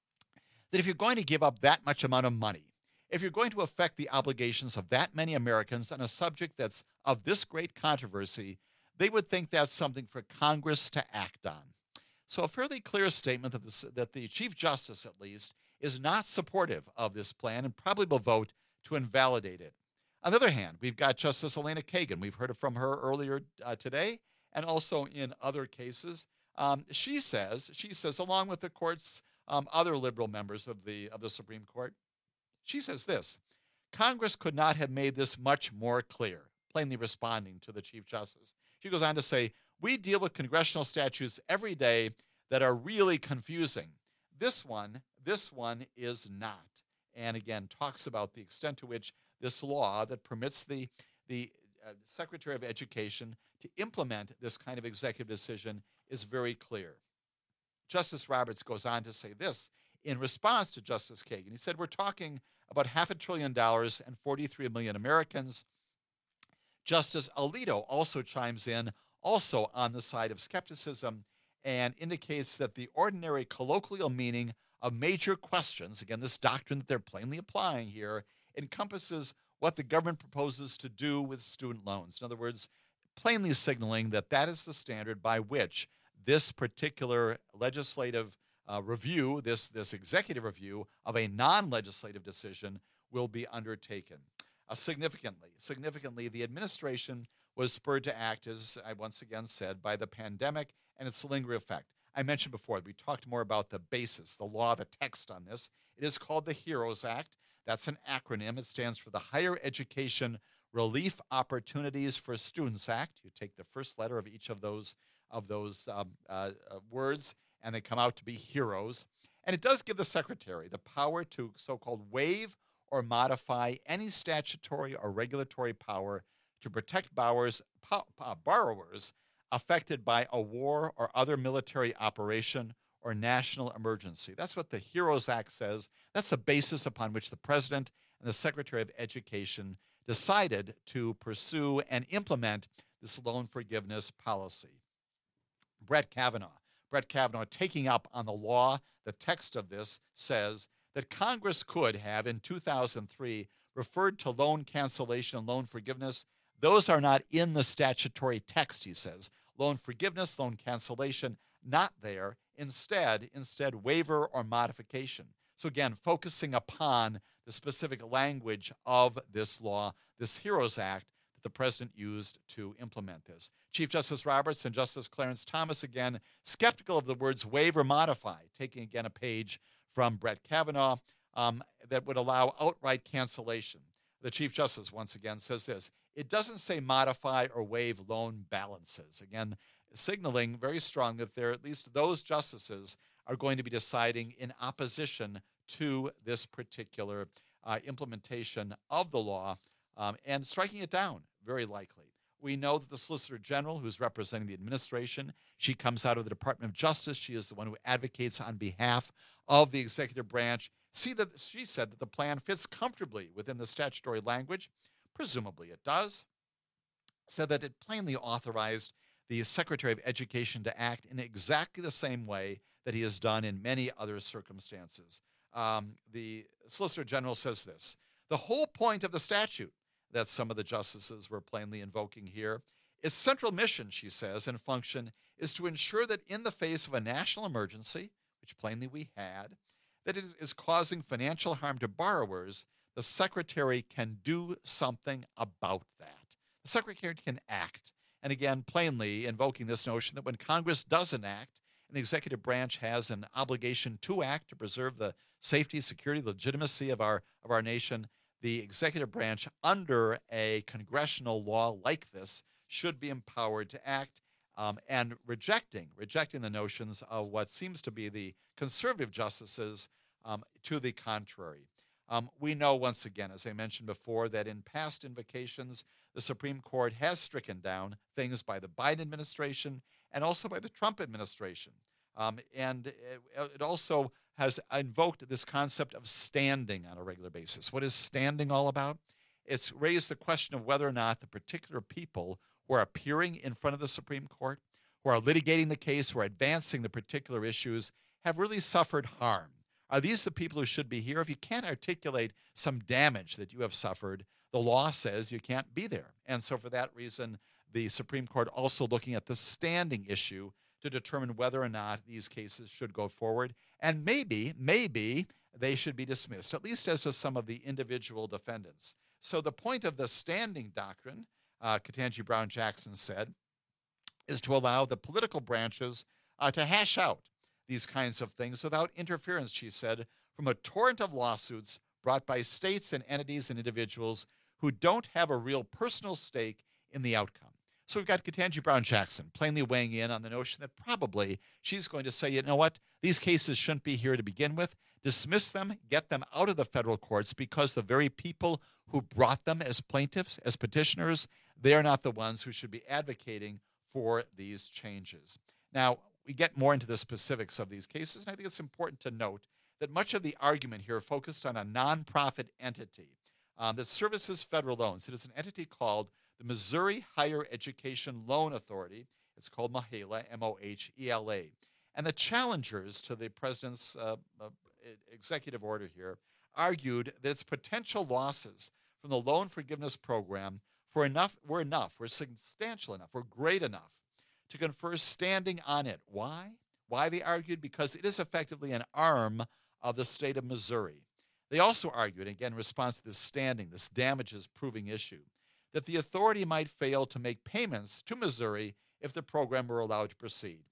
Speaker 19: that if you're going to give up that much amount of money, if you're going to affect the obligations of that many Americans on a subject that's of this great controversy, they would think that's something for Congress to act on. So a fairly clear statement that the, that the Chief Justice, at least, is not supportive of this plan and probably will vote to invalidate it. On the other hand, we've got Justice Elena Kagan. We've heard from her earlier uh, today and also in other cases. Um, she says, she says, along with the court's um, other liberal members of the of the Supreme Court, she says this: Congress could not have made this much more clear, plainly responding to the Chief Justice. She goes on to say, we deal with congressional statutes every day that are really confusing. This one, this one is not. And again, talks about the extent to which this law that permits the, the uh, Secretary of Education to implement this kind of executive decision is very clear. Justice Roberts goes on to say this in response to Justice Kagan. He said, we're talking about half a trillion dollars and forty-three million Americans. Justice Alito also chimes in, also on the side of skepticism, and indicates that the ordinary colloquial meaning of major questions, again, this doctrine that they're plainly applying here, encompasses what the government proposes to do with student loans. In other words, plainly signaling that that is the standard by which this particular legislative uh, review, this, this executive review of a non-legislative decision will be undertaken. Uh, significantly, significantly, the administration was spurred to act, as I once again said, by the pandemic and its lingering effect. I mentioned before, we talked more about the basis, the law, the text on this. It is called the HEROES Act. That's an acronym. It stands for the Higher Education Relief Opportunities for Students Act. You take the first letter of each of those of those um, uh, uh, words, and they come out to be HEROES. And it does give the Secretary the power to so-called waive or modify any statutory or regulatory power to protect borrowers, po- uh, borrowers affected by a war or other military operation or national emergency. That's what the HEROES Act says. That's the basis upon which the President and the Secretary of Education decided to pursue and implement this loan forgiveness policy. Brett Kavanaugh, Brett Kavanaugh taking up on the law, the text of this says that Congress could have, in two thousand three, referred to loan cancellation and loan forgiveness. Those are not in the statutory text, he says. Loan forgiveness, loan cancellation, not there. Instead, instead, waiver or modification. So again, focusing upon the specific language of this law, this HEROES Act that the President used to implement this. Chief Justice Roberts and Justice Clarence Thomas, again, skeptical of the words waive or modify, taking again a page from Brett Kavanaugh um, that would allow outright cancellation. The Chief Justice, once again, says this: it doesn't say modify or waive loan balances. Again, signaling very strong that there, at least those justices are going to be deciding in opposition to this particular uh, implementation of the law um, and striking it down, very likely. We know that the Solicitor General, who's representing the administration, she comes out of the Department of Justice. She is the one who advocates on behalf of the executive branch. See that she said that the plan fits comfortably within the statutory language. Presumably it does. Said that it plainly authorized the Secretary of Education to act in exactly the same way that he has done in many other circumstances. Um, the Solicitor General says this: the whole point of the statute that some of the justices were plainly invoking here, its central mission, she says, and function is to ensure that in the face of a national emergency, which plainly we had, that it is causing financial harm to borrowers, the Secretary can do something about that. The Secretary can act. And again, plainly invoking this notion that when Congress doesn't act, and the executive branch has an obligation to act to preserve the safety, security, legitimacy of our of our nation, the executive branch, under a congressional law like this, should be empowered to act, um, and rejecting rejecting the notions of what seems to be the conservative justices um, to the contrary. Um, we know, once again, as I mentioned before, that in past invocations, the Supreme Court has stricken down things by the Biden administration and also by the Trump administration. Um, and it, it also has invoked this concept of standing on a regular basis. What is standing all about? It's raised the question of whether or not the particular people who are appearing in front of the Supreme Court, who are litigating the case, who are advancing the particular issues, have really suffered harm. Are these the people who should be here? If you can't articulate some damage that you have suffered, the law says you can't be there. And so for that reason, the Supreme Court also looking at the standing issue to determine whether or not these cases should go forward. And maybe, maybe they should be dismissed, at least as to some of the individual defendants. So the point of the standing doctrine, uh, Ketanji Brown Jackson said, is to allow the political branches uh, to hash out these kinds of things without interference, she said, from a torrent of lawsuits brought by states and entities and individuals who don't have a real personal stake in the outcome. So we've got Ketanji Brown Jackson plainly weighing in on the notion that probably she's going to say, you know what, these cases shouldn't be here to begin with. Dismiss them, get them out of the federal courts, because the very people who brought them as plaintiffs, as petitioners, they're not the ones who should be advocating for these changes. Now, we get more into the specifics of these cases, and I think it's important to note that much of the argument here focused on a nonprofit entity um, that services federal loans. It is an entity called the Missouri Higher Education Loan Authority. It's called MOHELA, M O H E L A. And the challengers to the president's uh, uh, executive order here argued that its potential losses from the loan forgiveness program for enough, were enough, were substantial enough, were great enough to confer standing on it. Why? Why, they argued? Because it is effectively an arm of the state of Missouri. They also argued, again, in response to this standing, this damages proving issue, that the authority might fail to make payments to Missouri if the program were allowed to proceed.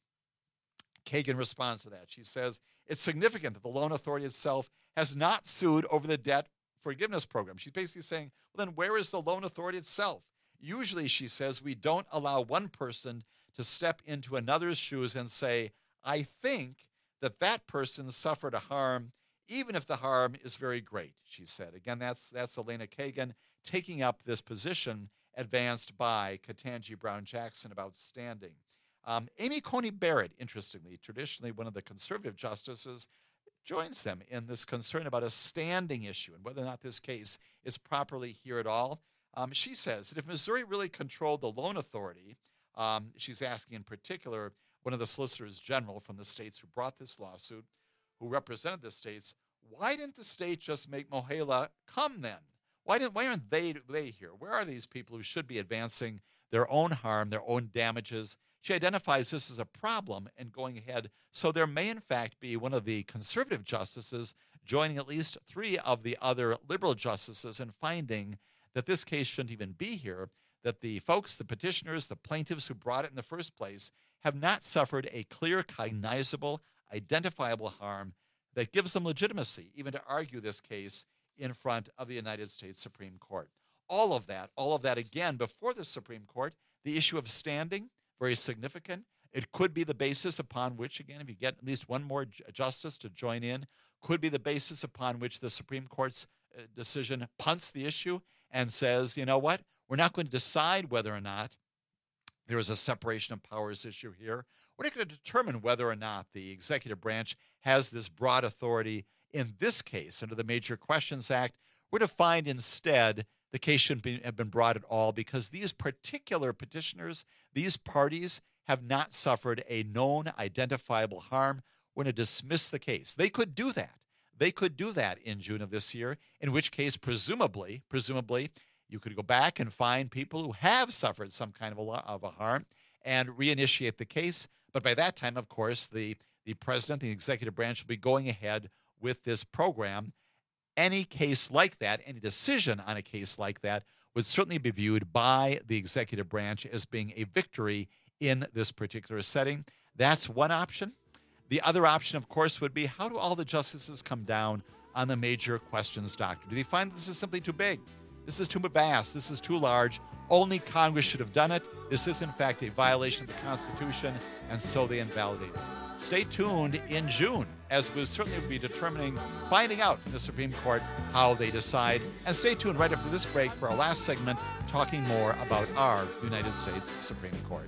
Speaker 19: Kagan responds to that. She says, it's significant that the loan authority itself has not sued over the debt forgiveness program. She's basically saying, well, then where is the loan authority itself? Usually, she says, we don't allow one person to step into another's shoes and say, I think that that person suffered a harm, even if the harm is very great, she said. Again, that's that's Elena Kagan taking up this position advanced by Ketanji Brown Jackson about standing. Um, Amy Coney Barrett, interestingly, traditionally one of the conservative justices, joins them in this concern about a standing issue and whether or not this case is properly here at all. Um, she says that if Missouri really controlled the loan authority, um, she's asking in particular one of the solicitors general from the states who brought this lawsuit, who represented the states, why didn't the state just make Mohala come then? Why didn't? Why aren't they, they here? Where are these people who should be advancing their own harm, their own damages? She identifies this as a problem and going ahead. So there may, in fact, be one of the conservative justices joining at least three of the other liberal justices in finding that this case shouldn't even be here, that the folks, the petitioners, the plaintiffs who brought it in the first place have not suffered a clear, cognizable, identifiable harm that gives them legitimacy even to argue this case in front of the United States Supreme Court. All of that, all of that again before the Supreme Court, the issue of standing, very significant. It could be the basis upon which, again, if you get at least one more justice to join in, could be the basis upon which the Supreme Court's uh, decision punts the issue and says, you know what, we're not going to decide whether or not there is a separation of powers issue here. We're not going to determine whether or not the executive branch has this broad authority in this case under the Major Questions Act. We're to find instead the case shouldn't be, have been brought at all because these particular petitioners, these parties, have not suffered a known identifiable harm. We're going to dismiss the case. They could do that. They could do that in June of this year, in which case, presumably, presumably, you could go back and find people who have suffered some kind of a, of a harm and reinitiate the case. But by that time, of course, the, the president, the executive branch will be going ahead with this program. Any case like that, any decision on a case like that would certainly be viewed by the executive branch as being a victory in this particular setting. That's one option. The other option, of course, would be how do all the justices come down on the Major Questions Doctrine? Do they find this is simply too big? This is too vast. This is too large. Only Congress should have done it. This is, in fact, a violation of the Constitution, and so they invalidate it. Stay tuned in June, as we'll certainly be determining, finding out from the Supreme Court how they decide. And stay tuned right after this break for our last segment, talking more about our United States Supreme Court.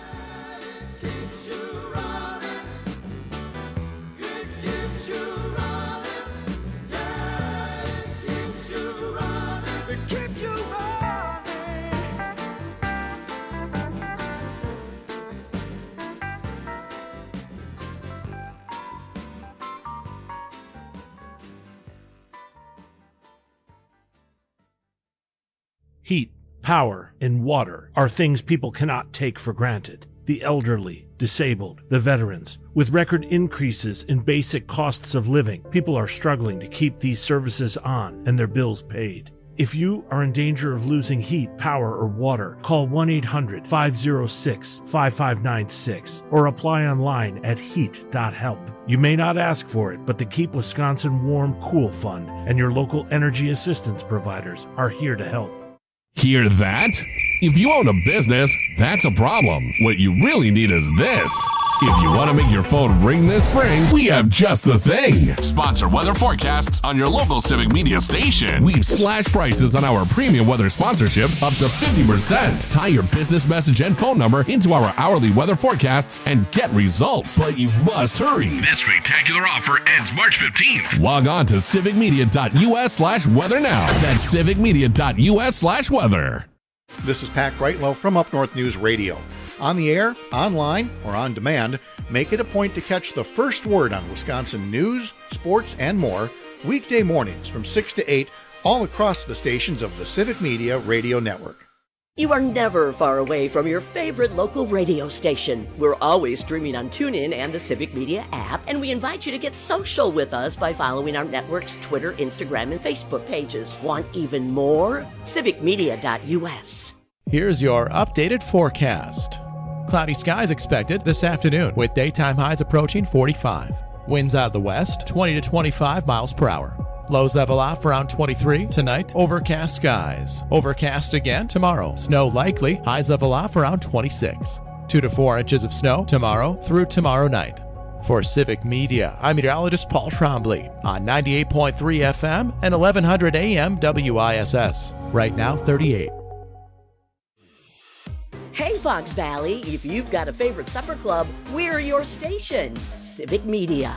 Speaker 5: Heat, power, and water are things people cannot take for granted. The elderly, disabled, the veterans. With record increases in basic costs of living, people are struggling to keep these services on and their bills paid. If you are in danger of losing heat, power, or water, call one eight hundred, five oh six, five five nine six or apply online at heat dot help. You may not ask for it, but the Keep Wisconsin Warm Cool Fund and your local energy assistance providers are here to help.
Speaker 6: Hear that? If you own a business, that's a problem. What you really need is this. If you want to make your phone ring this spring, we have just the thing. Sponsor weather forecasts on your local Civic Media station. We've slashed prices on our premium weather sponsorships up to fifty percent. Tie your business message and phone number into our hourly weather forecasts and get results. But you must hurry.
Speaker 12: This spectacular offer ends March fifteenth.
Speaker 6: Log on to civicmedia.us slash weather now. That's civicmedia.us slash weather.
Speaker 11: This is Pat Brightwell from Up North News Radio. On the air, online, or on demand, make it a point to catch the first word on Wisconsin news, sports, and more weekday mornings from six to eight all across the stations of the Civic Media Radio Network.
Speaker 22: You are never far away from your favorite local radio station. We're always streaming on TuneIn and the Civic Media app, and we invite you to get social with us by following our network's Twitter, Instagram, and Facebook pages. Want even more? civic media dot u s.
Speaker 2: Here's your updated forecast. Cloudy skies expected this afternoon with daytime highs approaching forty-five. Winds out of the west, twenty to twenty-five miles per hour. Lows level off around twenty-three. Tonight, overcast skies. Overcast again tomorrow. Snow likely. Highs level off around twenty-six. Two to four inches of snow tomorrow through tomorrow night. For Civic Media, I'm meteorologist Paul Trombley on ninety-eight point three F M and eleven hundred A M W I S S. Right now, thirty-eight.
Speaker 22: Hey, Fox Valley, if you've got a favorite supper club, we're your station. Civic Media.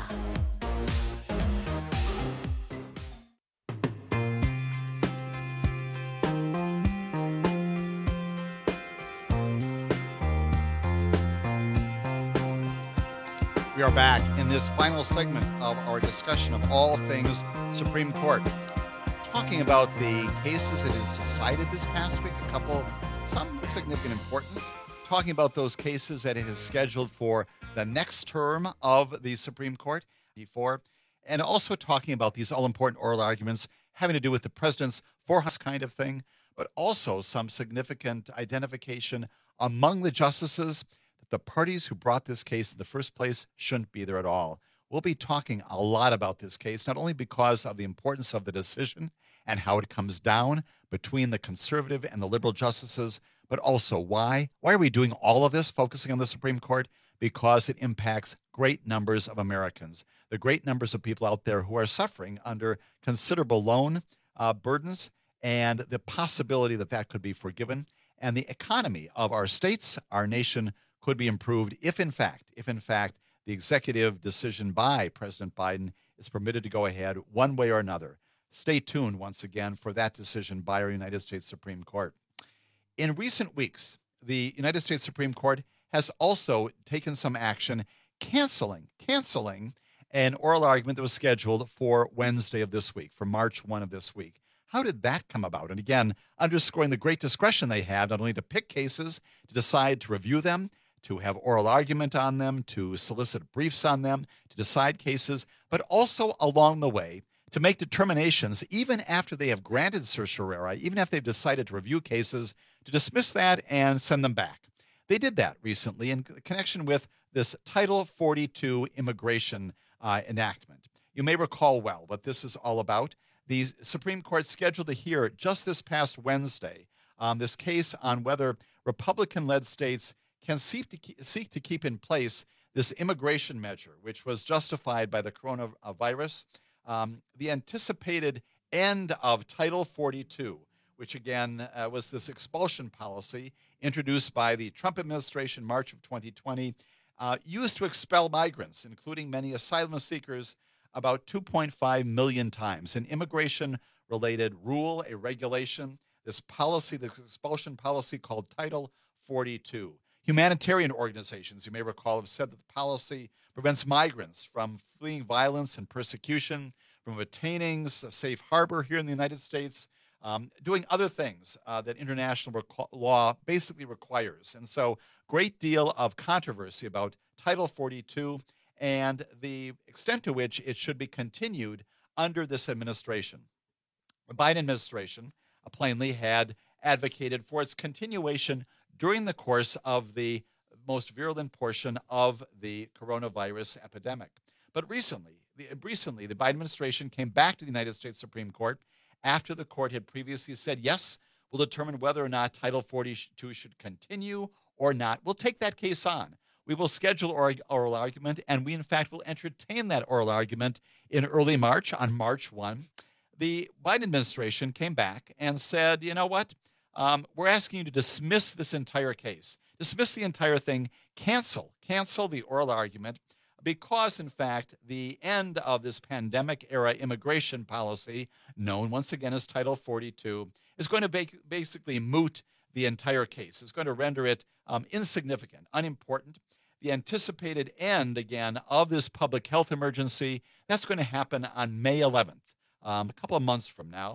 Speaker 19: We are back in this final segment of our discussion of all things Supreme Court. Talking about the cases it has decided this past week, a couple, some significant importance. Talking about those cases that it has scheduled for the next term of the Supreme Court before, and also talking about these all-important oral arguments having to do with the president's four hundred kind of thing, but also some significant identification among the justices that the parties who brought this case in the first place shouldn't be there at all. We'll be talking a lot about this case, not only because of the importance of the decision and how it comes down between the conservative and the liberal justices, but also why. Why are we doing all of this, focusing on the Supreme Court? Because it impacts great numbers of Americans, the great numbers of people out there who are suffering under considerable loan uh, burdens and the possibility that that could be forgiven. And the economy of our states, our nation, could be improved if, in fact, if in fact, the executive decision by President Biden is permitted to go ahead one way or another. Stay tuned once again for that decision by our United States Supreme Court. In recent weeks, the United States Supreme Court has also taken some action canceling, canceling an oral argument that was scheduled for Wednesday of this week, for March first of this week. How did that come about? And again, underscoring the great discretion they have, not only to pick cases, to decide to review them, to have oral argument on them, to solicit briefs on them, to decide cases, but also along the way to make determinations, even after they have granted certiorari, even after they've decided to review cases, to dismiss that and send them back. They did that recently in connection with this Title forty-two immigration uh, enactment. You may recall well what this is all about. The Supreme Court scheduled to hear just this past Wednesday um, this case on whether Republican-led states can seek to, keep, seek to keep in place this immigration measure, which was justified by the coronavirus. Um, the anticipated end of Title forty-two, which again uh, was this expulsion policy introduced by the Trump administration March of twenty twenty, uh, used to expel migrants, including many asylum seekers, about two point five million times. An immigration-related rule, a regulation, this policy, this expulsion policy called Title forty-two. Humanitarian organizations, you may recall, have said that the policy prevents migrants from fleeing violence and persecution, from attaining a safe harbor here in the United States, um, doing other things uh, that international requ- law basically requires. And so, great deal of controversy about Title forty-two and the extent to which it should be continued under this administration. The Biden administration uh, plainly had advocated for its continuation during the course of the most virulent portion of the coronavirus epidemic. But recently, the, recently, the Biden administration came back to the United States Supreme Court after the court had previously said, yes, we'll determine whether or not Title forty-two should continue or not. We'll take that case on. We will schedule oral, oral argument, and we, in fact, will entertain that oral argument in early March, on March first. The Biden administration came back and said, you know what? Um, we're asking you to dismiss this entire case, dismiss the entire thing, cancel, cancel the oral argument, because, in fact, the end of this pandemic-era immigration policy, known once again as Title forty-two, is going to ba- basically moot the entire case. It's going to render it um, insignificant, unimportant. The anticipated end, again, of this public health emergency, that's going to happen on May eleventh, um, a couple of months from now.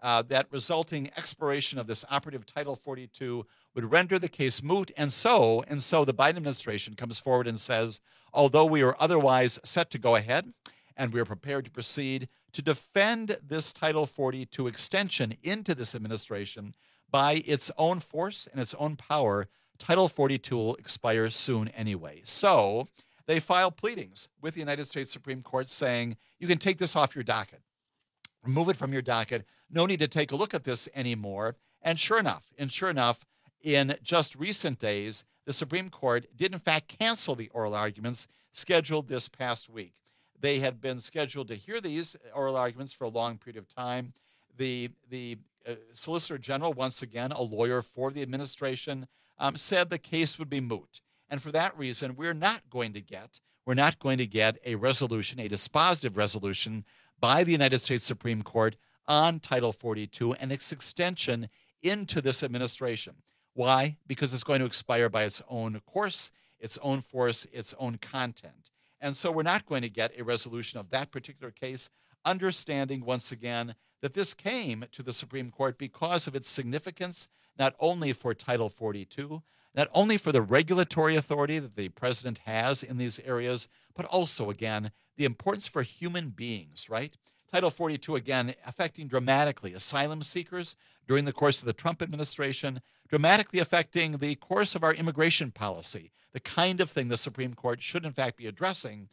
Speaker 19: uh, that resulting expiration of this operative Title forty-two would render the case moot. And so, and so the Biden administration comes forward and says, although we are otherwise set to go ahead and we are prepared to proceed to defend this Title forty-two extension into this administration by its own force and its own power, Title forty-two will expire soon anyway. So they file pleadings with the United States Supreme Court saying, you can take this off your docket. Remove it from your docket. No need to take a look at this anymore. And sure enough, and sure enough, in just recent days, the Supreme Court did in fact cancel the oral arguments scheduled this past week. They had been scheduled to hear these oral arguments for a long period of time. The, the uh, Solicitor General, once again, a lawyer for the administration, um, said the case would be moot. And for that reason, we're not going to get, we're not going to get a resolution, a dispositive resolution by the United States Supreme Court on Title forty-two and its extension into this administration. Why? Because it's going to expire by its own course, its own force, its own content. And so we're not going to get a resolution of that particular case, understanding once again that this came to the Supreme Court because of its significance, not only for Title forty-two, not only for the regulatory authority that the president has in these areas, but also, again, the importance for human beings, right? Title forty-two, again, affecting dramatically asylum seekers during the course of the Trump administration, dramatically affecting the course of our immigration policy, the kind of thing the Supreme Court should, in fact, be addressing.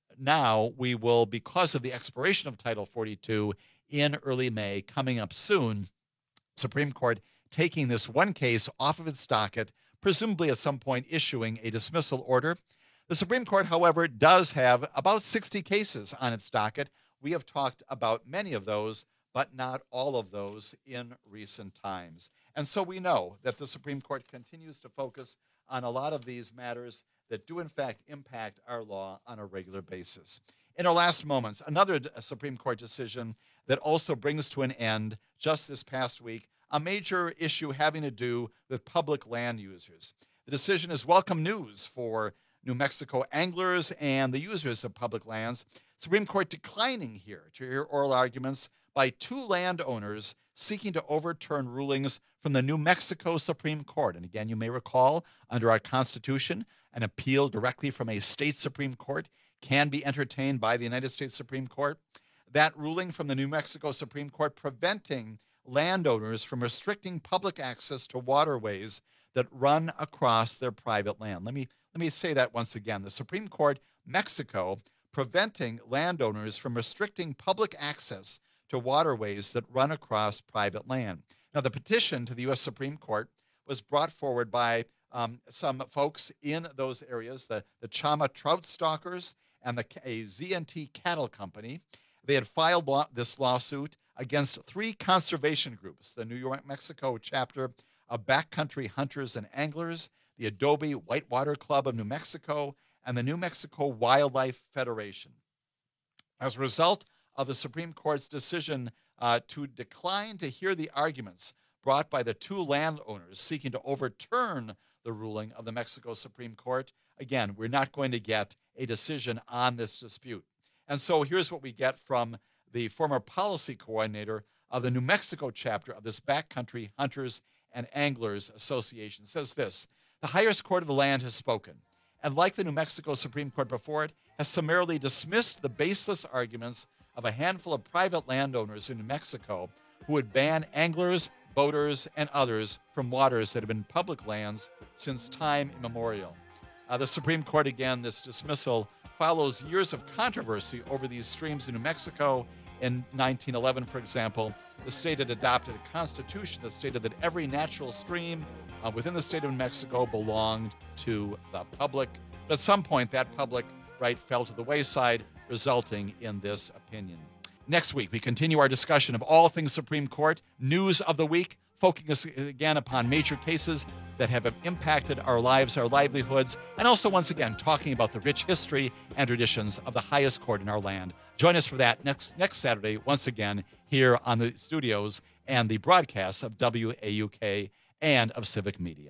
Speaker 19: Now we will, because of the expiration of Title forty-two in early May, coming up soon, Supreme Court taking this one case off of its docket, presumably at some point issuing a dismissal order. The Supreme Court, however, does have about sixty cases on its docket. We have talked about many of those, but not all of those in recent times. And so we know that the Supreme Court continues to focus on a lot of these matters that do, in fact, impact our law on a regular basis. In our last moments, another Supreme Court decision that also brings to an end just this past week a major issue having to do with public land users. The decision is welcome news for New Mexico anglers and the users of public lands. Supreme Court declining here to hear oral arguments by two landowners seeking to overturn rulings from the New Mexico Supreme Court. And again, you may recall, under our Constitution, an appeal directly from a state Supreme Court can be entertained by the United States Supreme Court. That ruling from the New Mexico Supreme Court preventing landowners from restricting public access to waterways that run across their private land. Let me let me say that once again. The Supreme Court, Mexico, preventing landowners from restricting public access to waterways that run across private land. Now, the petition to the U S Supreme Court was brought forward by um, some folks in those areas, the, the Chama Trout Stalkers and the a Z and T Cattle Company. They had filed law, this lawsuit against three conservation groups, the New York, Mexico chapter of Backcountry Hunters and Anglers, the Adobe Whitewater Club of New Mexico, and the New Mexico Wildlife Federation. As a result of the Supreme Court's decision uh, to decline to hear the arguments brought by the two landowners seeking to overturn the ruling of the Mexico Supreme Court, again, we're not going to get a decision on this dispute. And so here's what we get from the former policy coordinator of the New Mexico chapter of this Backcountry Hunters and Anglers Association. It says this: the highest court of the land has spoken, and like the New Mexico Supreme Court before it, has summarily dismissed the baseless arguments of a handful of private landowners in New Mexico who would ban anglers, boaters, and others from waters that have been public lands since time immemorial. Uh, the Supreme Court, again, this dismissal follows years of controversy over these streams in New Mexico. In nineteen eleven, for example, the state had adopted a constitution that stated that every natural stream uh, within the state of New Mexico belonged to the public. But at some point, that public right fell to the wayside, resulting in this opinion. Next week, we continue our discussion of all things Supreme Court, news of the week, focusing again upon major cases that have impacted our lives, our livelihoods, and also, once again, talking about the rich history and traditions of the highest court in our land. Join us for that next next Saturday, once again, here on the studios and the broadcasts of W A U K and of Civic Media.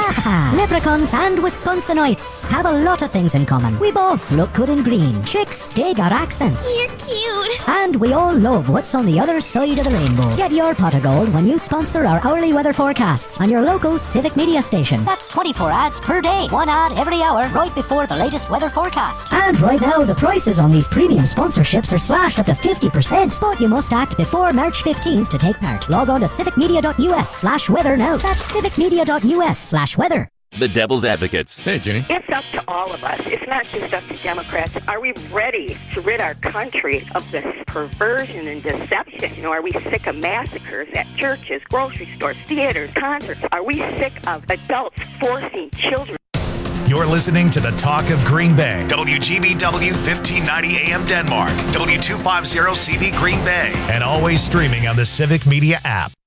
Speaker 3: Leprechauns and Wisconsinites have a lot of things in common. We both look good in green. Chicks dig our accents.
Speaker 4: You're cute.
Speaker 3: And we all love what's on the other side of the rainbow. Get your pot of gold when you sponsor our hourly weather forecasts on your local Civic Media station. That's twenty-four ads per day. One ad every hour right before the latest weather forecast. And right now, the prices on these premium sponsorships are slashed up to fifty percent. But you must act before March fifteenth to take part. Log on to civicmedia.us slash weather now. That's civicmedia.us slash weather.
Speaker 7: The Devil's Advocates.
Speaker 2: Hey, Jenny.
Speaker 33: It's up to all of us. It's not just up to Democrats. Are we ready to rid our country of this perversion and deception? You know, are we sick of massacres at churches, grocery stores, theaters, concerts? Are we sick of adults forcing children?
Speaker 1: You're listening to the Talk of Green Bay. W G B W fifteen ninety A M Denmark. W two fifty C V Green Bay. And always streaming on the Civic Media app.